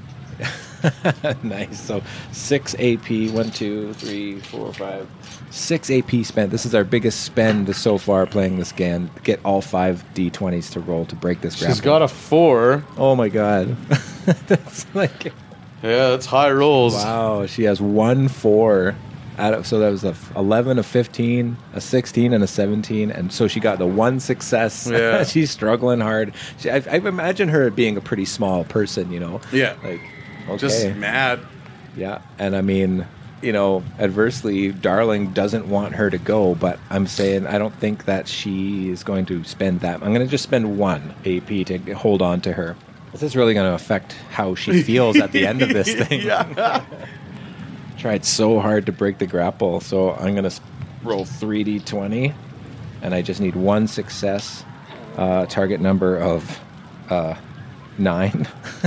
Nice. So 6 AP. 1, 2, 3, 4, 5. 6 AP spent. This is our biggest spend so far playing this game. Get all 5 D20s to roll to break this grapple. She's got a 4. Oh my god. That's like. Yeah, that's high rolls. Wow. She has 1 4. So that was a 11, a 15, a 16, and a 17, and so she got the 1 success. Yeah. She's struggling hard. I imagine her being a pretty small person, Yeah. Like, okay. Just mad. Yeah, and I mean, adversely, Darling doesn't want her to go, but I'm saying I don't think that she is going to spend that. I'm going to just spend 1 AP to hold on to her. This is really going to affect how she feels at the end of this thing. Yeah. Tried so hard to break the grapple, so I'm going to roll 3d20, and I just need 1 success, target number of 9.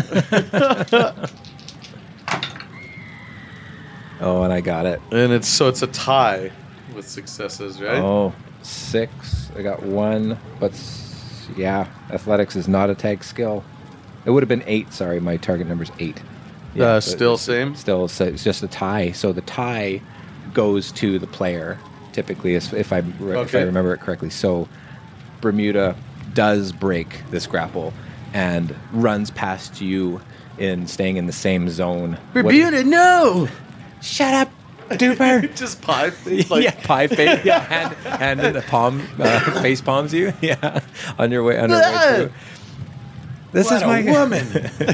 Oh, and I got it. And it's a tie with successes, right? Oh, 6. I got 1, but yeah, athletics is not a tag skill. It would have been 8, sorry, my target number's 8. Yeah, still same? Still, so it's just a tie. So the tie goes to the player, typically, if I remember it correctly. So Bermuda does break this grapple and runs past you in staying in the same zone. Bermuda, no! Shut up, Duper! Just pie face? Yeah, pie face. Yeah, hand in the palm, face palms you. Yeah, on your way through. This is my woman.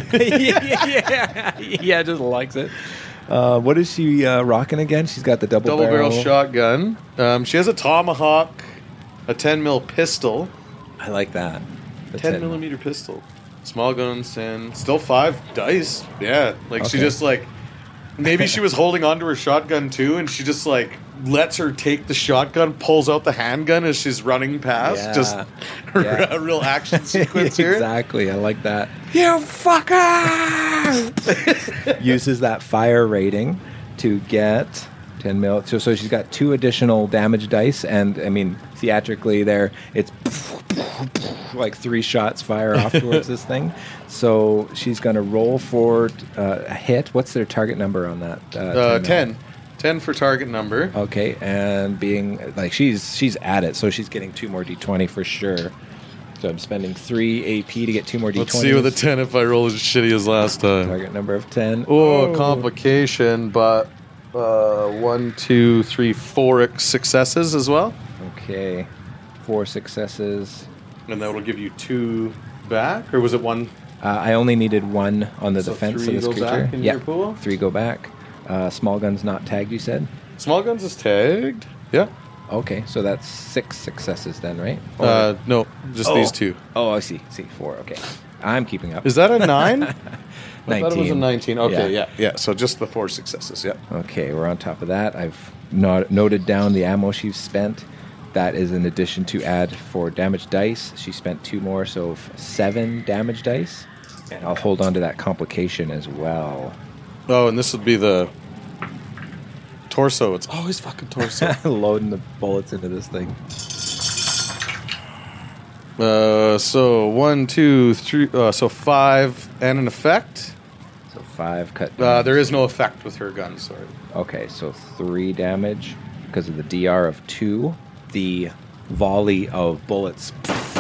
yeah, just likes it. What is she rocking again? She's got the double barrel shotgun. She has a tomahawk, a 10 mil pistol. I like that. 10 millimeter pistol. Small guns and still 5 dice. Yeah, like she just like maybe she was holding onto her shotgun too, and she just like lets her take the shotgun, pulls out the handgun as she's running past. Yeah. Just a real action sequence here. Exactly, I like that. You fucker! Uses that fire rating to get 10 mil. So she's got 2 additional damage dice, and I mean, theatrically there, it's like 3 shots fire off towards this thing. So she's going to roll for a hit. What's their target number on that? 10. 10 for target number. Okay, and being like she's at it, so she's getting 2 more d20 for sure. So I'm spending 3 AP to get 2 more d20. Let's see with a 10 if I roll as shitty as last time. Target number of 10. Oh, complication, but 1, 2, 3, 4 successes as well. Okay, 4 successes. And that will give you 2 back, or was it 1? I only needed 1 on the defense of this go creature. Back in your pool? 3 go back. Small gun's not tagged, you said? Small guns is tagged. Yeah. Okay, so that's 6 successes then, right? No, just these 2. Oh, I see. 4. Okay, I'm keeping up. Is that a 9? 19. I thought it was a 19. Okay, yeah. So just the 4 successes. Yeah. Okay, we're on top of that. I've noted down the ammo she's spent. That is in addition to add 4 damage dice. She spent 2 more, so 7 damage dice. And I'll hold on to that complication as well. Oh, and this would be the torso. It's always fucking torso. Loading the bullets into this thing. So 1, 2, 3. So 5 and an effect. So 5 cut. There is no effect with her gun sword. Okay, so 3 damage because of the DR of 2. The volley of bullets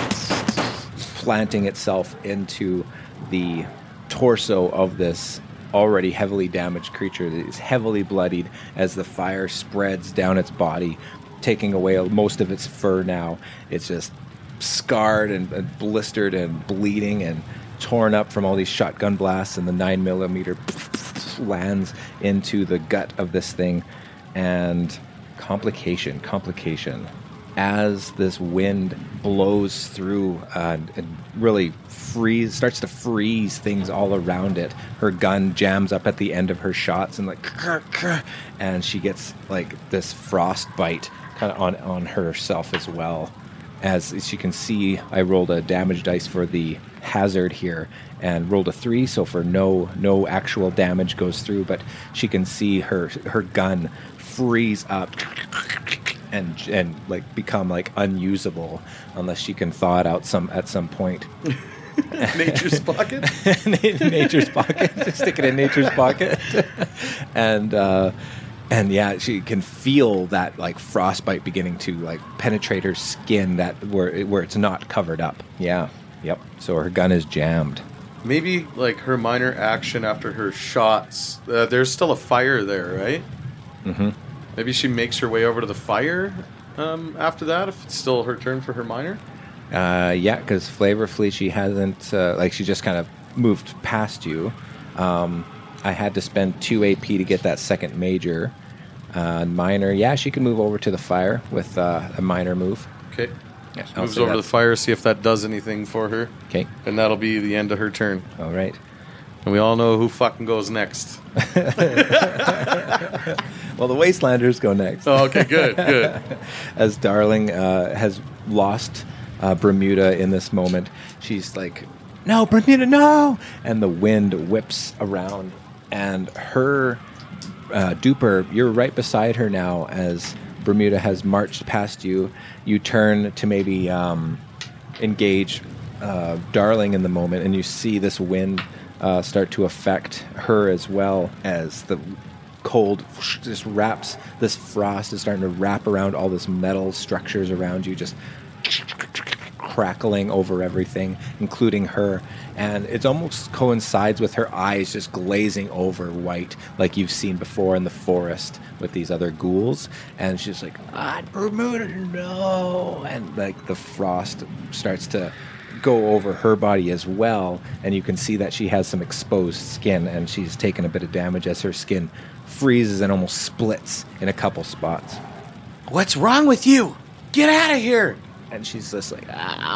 planting itself into the torso of this already heavily damaged creature that is heavily bloodied as the fire spreads down its body, taking away most of its fur now. It's just scarred and blistered and bleeding and torn up from all these shotgun blasts, and the 9mm lands into the gut of this thing. And complication. As this wind blows through and really starts to freeze things all around it, her gun jams up at the end of her shots and she gets like this frostbite kind of on herself as well. As you can see, I rolled a damage dice for the hazard here and rolled a 3, so for no actual damage goes through, but she can see her gun freeze up and like become like unusable unless she can thaw it out at some point. Nature's pocket. Nature's pocket. Stick it in nature's pocket. And yeah, she can feel that like frostbite beginning to like penetrate her skin where it's not covered up. Yeah. Yep. So her gun is jammed. Maybe like her minor action after her shots. There's still a fire there, right? Mm-hmm. Maybe she makes her way over to the fire after that, if it's still her turn for her minor? Yeah, because flavorfully she hasn't, she just kind of moved past you. I had to spend 2 AP to get that second major. Minor, yeah, she can move over to the fire with a minor move. Okay. Yeah, she moves over to the fire, see if that does anything for her. Okay. And that'll be the end of her turn. All right. And we all know who fucking goes next. Well, the Wastelanders go next. Oh, okay, good. As Darling has lost Bermuda in this moment, she's like, "No, Bermuda, no!" And the wind whips around, and her Duper, you're right beside her now as Bermuda has marched past you. You turn to maybe engage Darling in the moment, and you see this wind start to affect her as well, as the cold just wraps, this frost is starting to wrap around all this metal structures around you, just crackling over everything, including her. And it almost coincides with her eyes just glazing over white, like you've seen before in the forest with these other ghouls. And she's like, Bermuda, no! And like the frost starts to go over her body as well, and you can see that she has some exposed skin, and she's taken a bit of damage as her skin freezes and almost splits in a couple spots. What's wrong with you? Get out of here! And she's just like,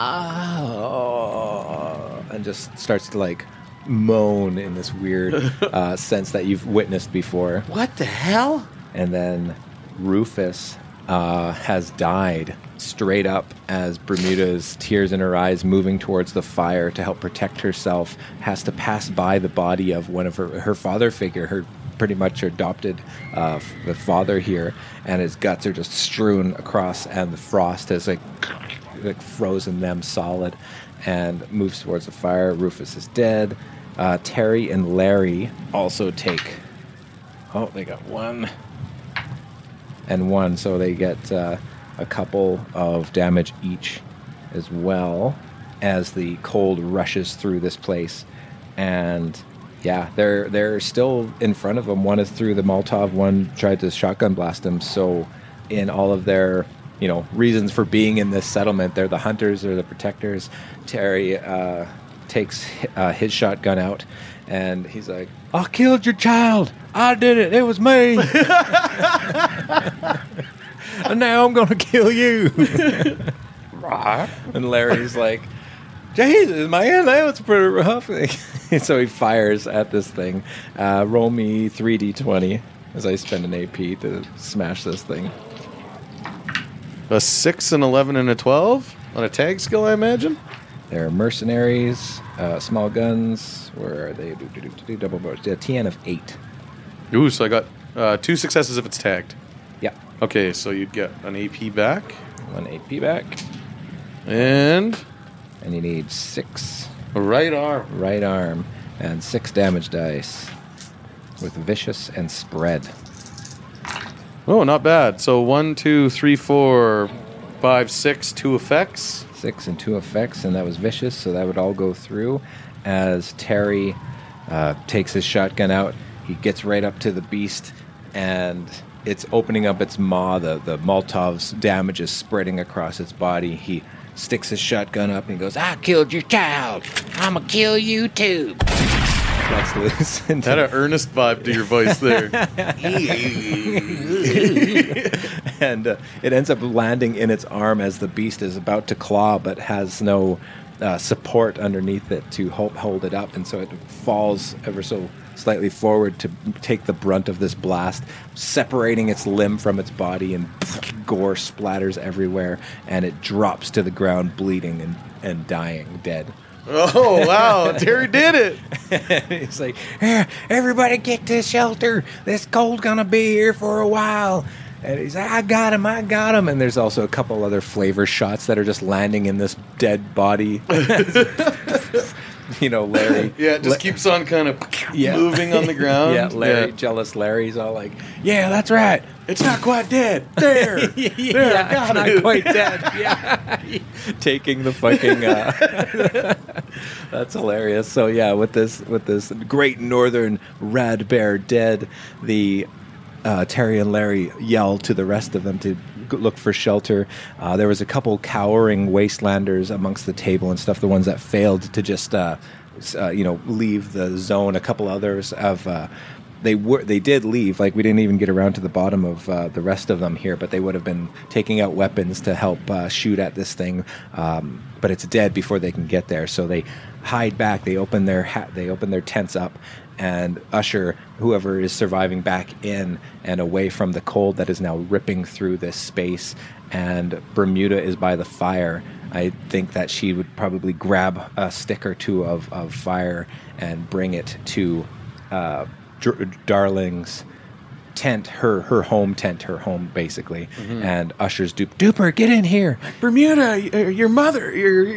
and just starts to like moan in this weird sense that you've witnessed before. What the hell? And then Rufus has died straight up as Bermuda's, tears in her eyes, moving towards the fire to help protect herself, has to pass by the body of one of her father figure, her pretty much adopted the father here, and his guts are just strewn across, and the frost has like frozen them solid, and moves towards the fire. Rufus is dead. Terry and Larry also take, they got 1 and 1, so they get a couple of damage each as well as the cold rushes through this place. And yeah, they're still in front of them. One is through the Molotov, one tried to shotgun blast him. So in all of their, reasons for being in this settlement, they're the hunters, they're the protectors. Terry takes his shotgun out, and he's like, "I killed your child. I did it. It was me." And now I'm going to kill you. And Larry's like, "Jesus, man, that was pretty rough." So he fires at this thing. Roll me 3d20 as I spend an AP to smash this thing. A 6, an 11, and a 12 on a tag skill, I imagine. They're mercenaries, small guns. Where are they? Double boards. A TN of 8. Ooh, so I got 2 successes if it's tagged. Yeah. Okay, so you'd get an AP back. 1 AP back. And you need 6. Right arm. Right arm. And 6 damage dice. with Vicious and Spread. Oh, not bad. So 1, 2, 3, 4, 5, 6, 2 effects. 6 and 2 effects, and that was Vicious, so that would all go through. As Terry takes his shotgun out, he gets right up to the beast, and it's opening up its maw. The Molotov's damage is spreading across its body. He sticks his shotgun up and he goes, "I killed your child. I'ma kill you too." That's loose. Had an earnest vibe to your voice there. And it ends up landing in its arm as the beast is about to claw, but has no support underneath it to hold it up, and so it falls ever so slightly forward to take the brunt of this blast, separating its limb from its body, and gore splatters everywhere, and it drops to the ground bleeding and dying, dead. Oh, wow. Terry did it. He's like, "Everybody get to shelter. This cold's going to be here for a while." And he's like, I got him. And there's also a couple other flavor shots that are just landing in this dead body. Larry. Yeah, it just keeps on kind of moving on the ground. Yeah, Larry, jealous Larry's all like, "Yeah, that's right. It's not quite dead. There. I got it. Not quite dead." Yeah. Taking the fucking... That's hilarious. So, yeah, with this great northern rad bear dead, the... Terry and Larry yell to the rest of them to look for shelter. There was a couple cowering wastelanders amongst the table and stuff, the ones that failed to just, leave the zone. A couple others they did leave. Like, we didn't even get around to the bottom of the rest of them here, but they would have been taking out weapons to help shoot at this thing. But it's dead before they can get there, so they hide back. They open their tents up and usher whoever is surviving back in and away from the cold that is now ripping through this space. And Bermuda is by the fire. I think that she would probably grab a stick or two of fire and bring it to Darling's tent, her home basically, and ushers Duper, get in here. Bermuda, your mother,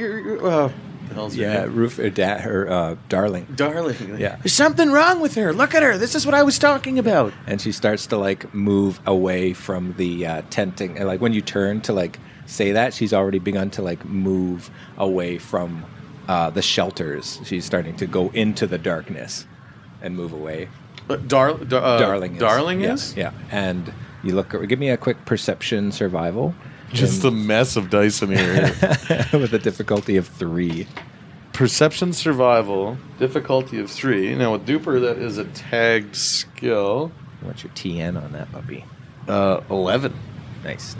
Darling. Darling. Yeah. There's something wrong with her. Look at her. This is what I was talking about. And she starts to move away from the tenting. And when you turn to say that, she's already begun to move away from the shelters. She's starting to go into the darkness and move away. Darling is. Darling is? Yeah. And you look. Give me a quick perception survival. Just a mess of dice in here. With a difficulty of 3. Perception survival, difficulty of 3. Now with Duper, that is a tagged skill. What's your TN on that, puppy? 11. Nice.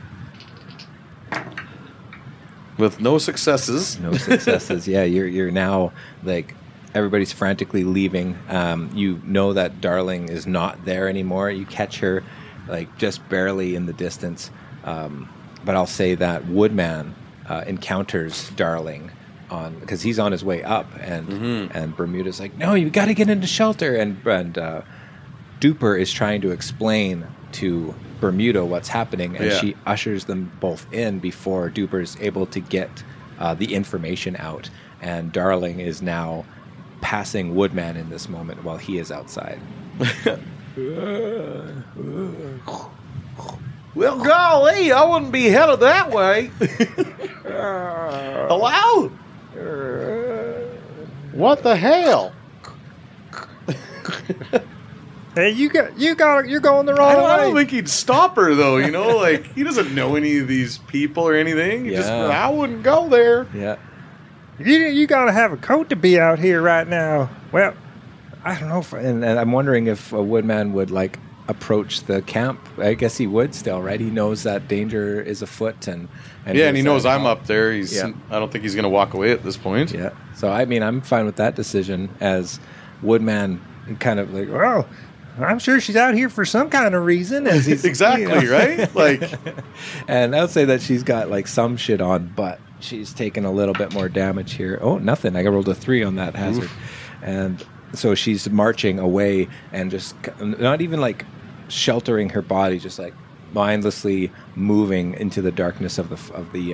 With no successes. No successes. Yeah, you're now everybody's frantically leaving. You know that Darling is not there anymore. You catch her just barely in the distance. But I'll say that Woodman encounters Darling because he's on his way up, and Bermuda's like, "No, you got to get into shelter." And Duper is trying to explain to Bermuda what's happening, and she ushers them both in before Duper's able to get the information out. And Darling is now passing Woodman in this moment while he is outside. Well, golly, I wouldn't be headed that way. Hello? What the hell? Hey, you're going the wrong way. I don't think he'd stop her though. He doesn't know any of these people or anything. I wouldn't go there. Yeah. You gotta have a coat to be out here right now. Well, I don't know and I'm wondering if a Woodman would approach the camp. I guess he would still, right? He knows that danger is afoot, and he knows I'm up there. I don't think he's going to walk away at this point. Yeah. So I'm fine with that decision. As Woodman, kind of well, I'm sure she's out here for some kind of reason. As he's, exactly right. And I would say that she's got some shit on, but she's taken a little bit more damage here. Oh, nothing. I rolled a 3 on that hazard, and so she's marching away and just not even sheltering her body, just mindlessly moving into the darkness of the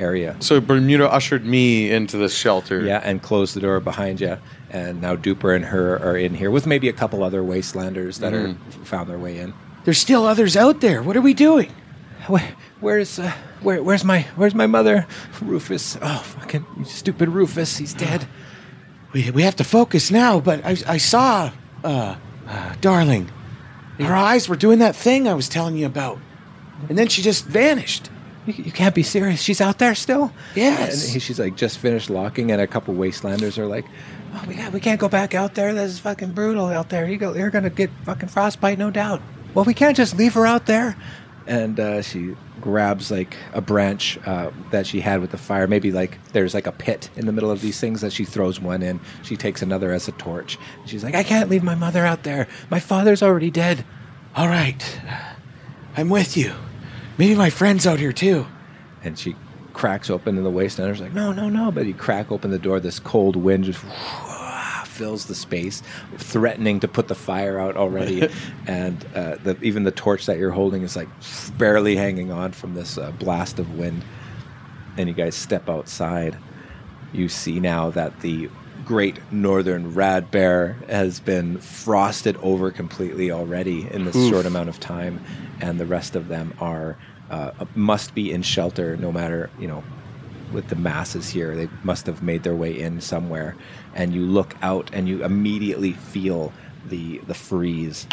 area. So Bermuda ushered me into the shelter. Yeah, and closed the door behind you. And now Duper and her are in here with maybe a couple other Wastelanders that are found their way in. There's still others out there. What are we doing? Where's my mother? Rufus. Oh, fucking stupid Rufus. He's dead. We have to focus now, but I saw, Darling. Her eyes were doing that thing I was telling you about. And then she just vanished. You can't be serious. She's out there still? Yes. And she's like just finished locking, and a couple Wastelanders are like, oh, we can't go back out there. This is fucking brutal out there. You're going to get fucking frostbite, no doubt. Well, we can't just leave her out there. And she grabs like a branch that she had with the fire. Maybe like there's like a pit in the middle of these things that she throws one in. She takes another as a torch. She's like, I can't leave my mother out there. My father's already dead. All right. I'm with you. Maybe my friend's out here too. And she cracks open, and the Wastelander's like, no. But you crack open the door. This cold wind just fills the space, threatening to put the fire out already. And even the torch that you're holding is like barely hanging on from this blast of wind. And you guys step outside. You see now that the great northern rad bear has been frosted over completely already in this short amount of time, and the rest of them are must be in shelter, no matter, with the masses here. They must have made their way in somewhere. And you look out and you immediately feel the freeze.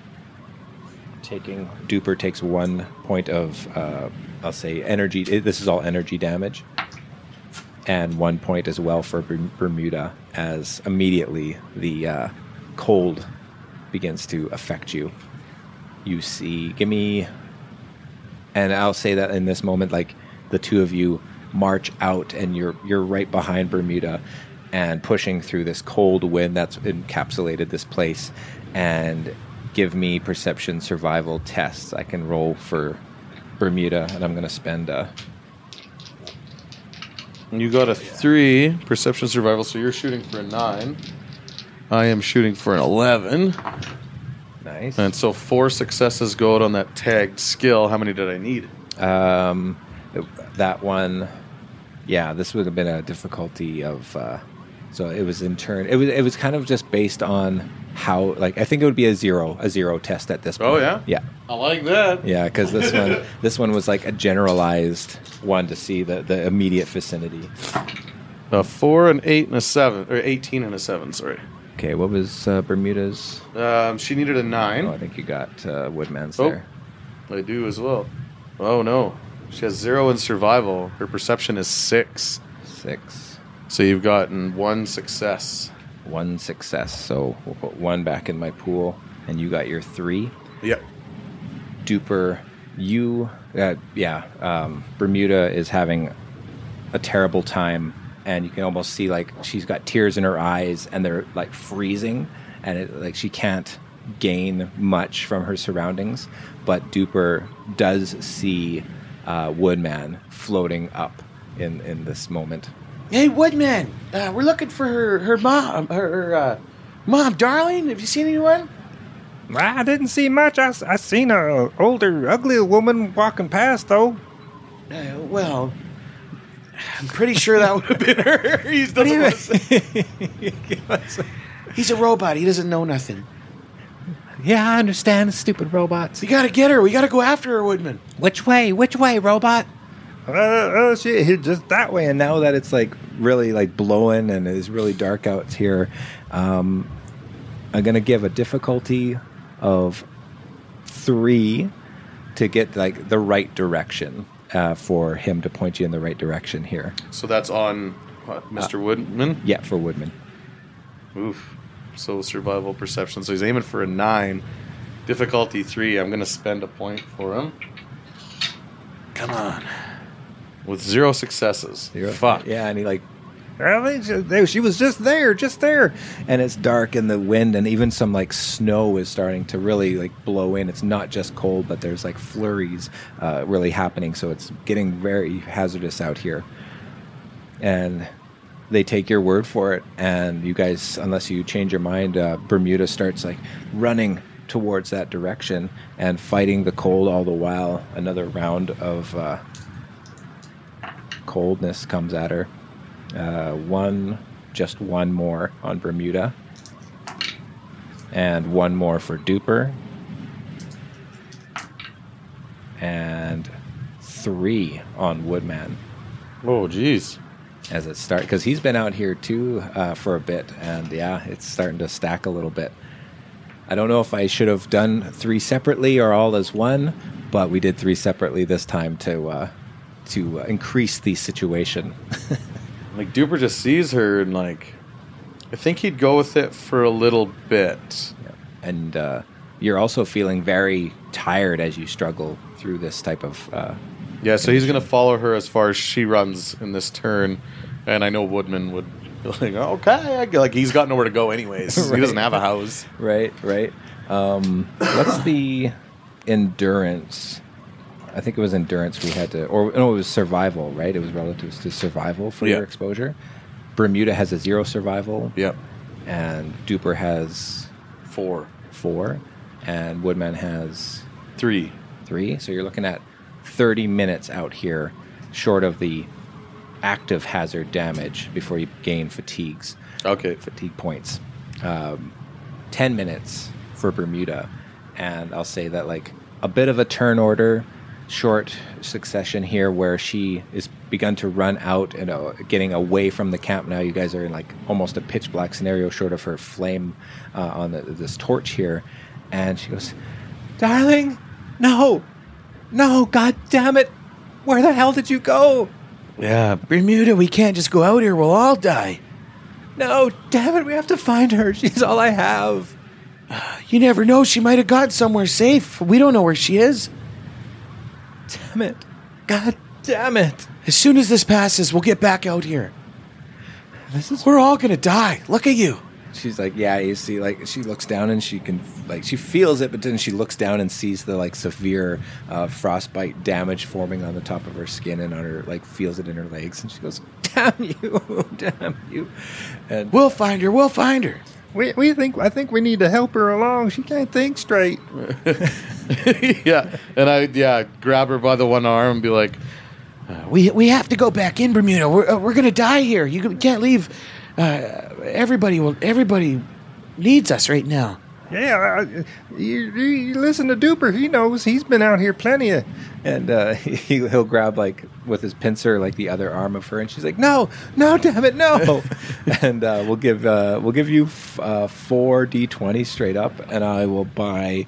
Duper takes 1 point of I'll say energy. This is all energy damage. And 1 point as well for Bermuda, as immediately the cold begins to affect you. You see, and I'll say that in this moment, like the two of you march out, and you're right behind Bermuda and pushing through this cold wind that's encapsulated this place. And give me perception survival tests. I can roll for Bermuda, and I'm going to spend You got a 3 perception survival, so you're shooting for a 9. I am shooting for an 11. Nice. And so 4 successes go out on that tagged skill. How many did I need? That one, yeah, this would have been a difficulty of. So it was in turn. It was kind of just based on how, like, I think it would be a zero test at this point. Oh yeah, yeah. I like that. Yeah, because this one was like a generalized one to see the immediate vicinity. A 4, an 8, and a 7, or 18 and a 7. Sorry. Okay, what was Bermuda's? She needed a 9. Oh, I think you got Woodman's there. I do as well. Oh no, she has 0 in survival. Her perception is 6. 6. So you've gotten 1 success. 1 success. So we'll put 1 back in my pool, and you got your 3. Yep. Duper, Bermuda is having a terrible time. And you can almost see, like, she's got tears in her eyes, and they're like freezing, and she can't gain much from her surroundings. But Duper does see Woodman floating up in this moment. Hey, Woodman, we're looking for her mom, her mom, Darling. Have you seen anyone? I didn't see much. I seen a older, ugly woman walking past, though. Well, I'm pretty sure that would have been her. He's a robot. He doesn't know nothing. Yeah, I understand. Stupid robots. We gotta get her. We gotta go after her, Woodman. Which way, robot? Shit, just that way. And now that it's like really like blowing and it's really dark out here, I'm gonna give a difficulty of 3 to get like the right direction for him to point you in the right direction here. So that's on what, Mr. Woodman? Yeah, for Woodman. Oof. So survival perception. So he's aiming for a 9. Difficulty 3. I'm gonna spend a point for him. Come on. With 0 successes. 0. Fuck. Yeah, and he like, she was just there. and it's dark in the wind, and even some like snow is starting to really like blow in. It's not just cold, but there's like flurries really happening, so it's getting very hazardous out here. And they take your word for it, and you guys, unless you change your mind, Bermuda starts like running towards that direction and fighting the cold all the while. Another round of coldness comes at her. Just one more on Bermuda. And one more for Duper. And 3 on Woodman. Oh, geez. As it starts, because he's been out here too for a bit, and yeah, it's starting to stack a little bit. I don't know if I should have done 3 separately or all as one, but we did 3 separately this time to increase the situation. Like, Duper just sees her and, like, I think he'd go with it for a little bit. Yeah. And you're also feeling very tired as you struggle through this type of... yeah, so he's going to follow her as far as she runs in this turn, and I know Woodman would be like, okay, like, he's got nowhere to go anyways. Right. He doesn't have a house. Right. What's the endurance... I think it was endurance we had to... Or, no, it was survival, right? It was relative to survival for your exposure. Bermuda has a 0 survival. Yep. And Duper has... 4. And Woodman has... 3. So you're looking at 30 minutes out here, short of the active hazard damage before you gain fatigues. Okay. Fatigue points. 10 minutes for Bermuda. And I'll say that, like, a bit of a turn order... short succession here where she is begun to run out and getting away from the camp. Now you guys are in like almost a pitch black scenario short of her flame on this torch here, and she goes, "Darling, no, god damn it, where the hell did you go?" Yeah, Bermuda, we can't just go out here, we'll all die. No, damn it, we have to find her, she's all I have. You never know, she might have gone somewhere safe, we don't know where she is. Damn it. God damn it. As soon as this passes, we'll get back out here. We're all going to die. Look at you. She's like, yeah, you see, like, she looks down and she can, like, she feels it, but then she looks down and sees the, like, severe frostbite damage forming on the top of her skin and on her, like, feels it in her legs. And she goes, damn you. And we'll find her. I think we need to help her along. She can't think straight. Yeah, and I grab her by the one arm and be like, we have to go back in Bermuda. We're gonna die here. You can't leave. Everybody needs us right now. Yeah, you listen to Duper. He knows. He's been out here plenty of... And he'll grab, like, with his pincer, like, the other arm of her, and she's like, no, damn it, no. And we'll give you 4 D20 straight up, and I will buy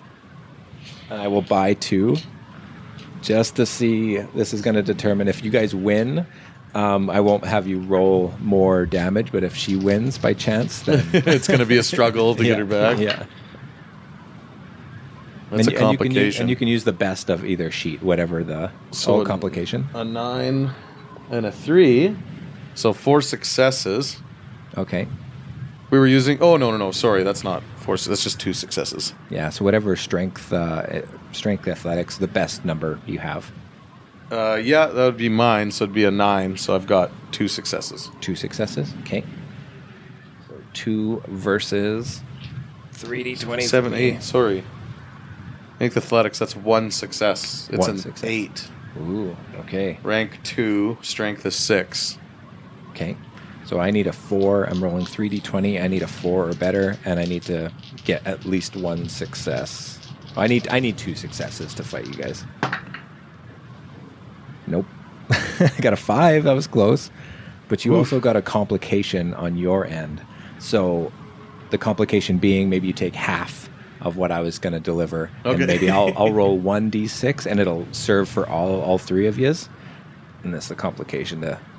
2, just to see. This is going to determine if you guys win. I won't have you roll more damage, but if she wins by chance, then it's going to be a struggle to get her back. Yeah. That's a complication. And you can use the best of either sheet, whatever the complication. A 9 and a 3. So 4 successes. Okay. We were using... Oh, no. Sorry, that's not 4. That's just 2 successes. Yeah, so whatever strength athletics, the best number you have. Yeah, that would be mine. So it'd be a 9. So I've got 2 successes. 2 successes. Okay. So 2 versus 3d20. 7, 8. Sorry. I think athletics, that's 1 success. It's an 8. Ooh, okay. Rank 2, strength is 6. Okay. So I need a 4. I'm rolling 3d20. I need a 4 or better, and I need to get at least 1 success. I need 2 successes to fight you guys. Nope. I got a 5. That was close. But you also got a complication on your end. So the complication being maybe you take half of what I was going to deliver. Okay. And maybe I'll roll 1d6 and it'll serve for all 3 of yous. And that's the complication.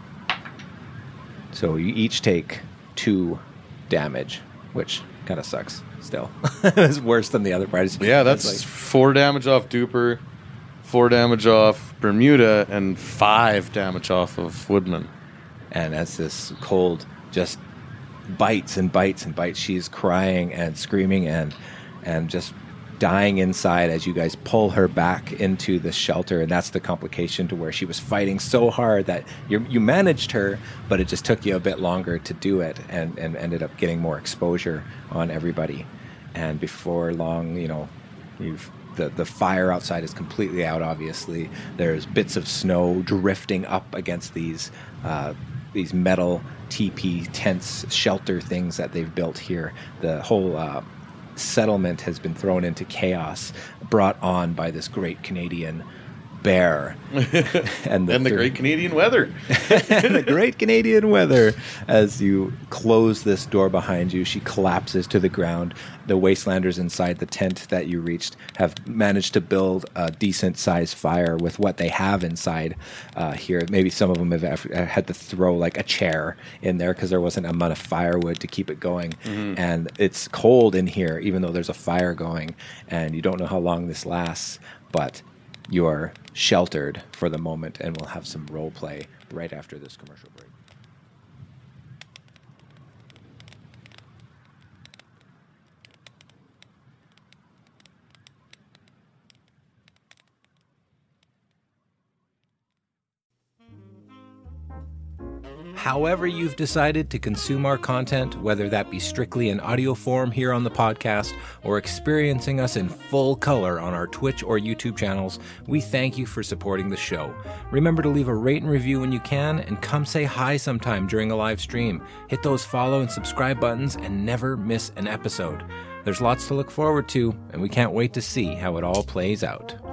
So you each take 2 damage, which kind of sucks still. It's worse than the other part. Yeah, that's like 4 damage off Duper, 4 damage off Bermuda, and 5 damage off of Woodman. And as this cold just bites and bites and bites, she's crying and screaming and just dying inside as you guys pull her back into the shelter. And that's the complication, to where she was fighting so hard that you managed her, but it just took you a bit longer to do it, and ended up getting more exposure on everybody. And before long, you've the fire outside is completely out, obviously. There's bits of snow drifting up against these metal teepee tents, shelter things that they've built here. The whole settlement has been thrown into chaos, brought on by this great Canadian bear and the great Canadian weather. And the great Canadian weather. As you close this door behind you, she collapses to the ground. The wastelanders inside the tent that you reached have managed to build a decent sized fire with what they have inside here. Maybe some of them have had to throw like a chair in there because there wasn't amount of firewood to keep it going. And it's cold in here, even though there's a fire going, and you don't know how long this lasts, but you are sheltered for the moment, and we'll have some role play right after this commercial break. However you've decided to consume our content, whether that be strictly in audio form here on the podcast or experiencing us in full color on our Twitch or YouTube channels, we thank you for supporting the show. Remember to leave a rate and review when you can, and come say hi sometime during a live stream. Hit those follow and subscribe buttons and never miss an episode. There's lots to look forward to, and we can't wait to see how it all plays out.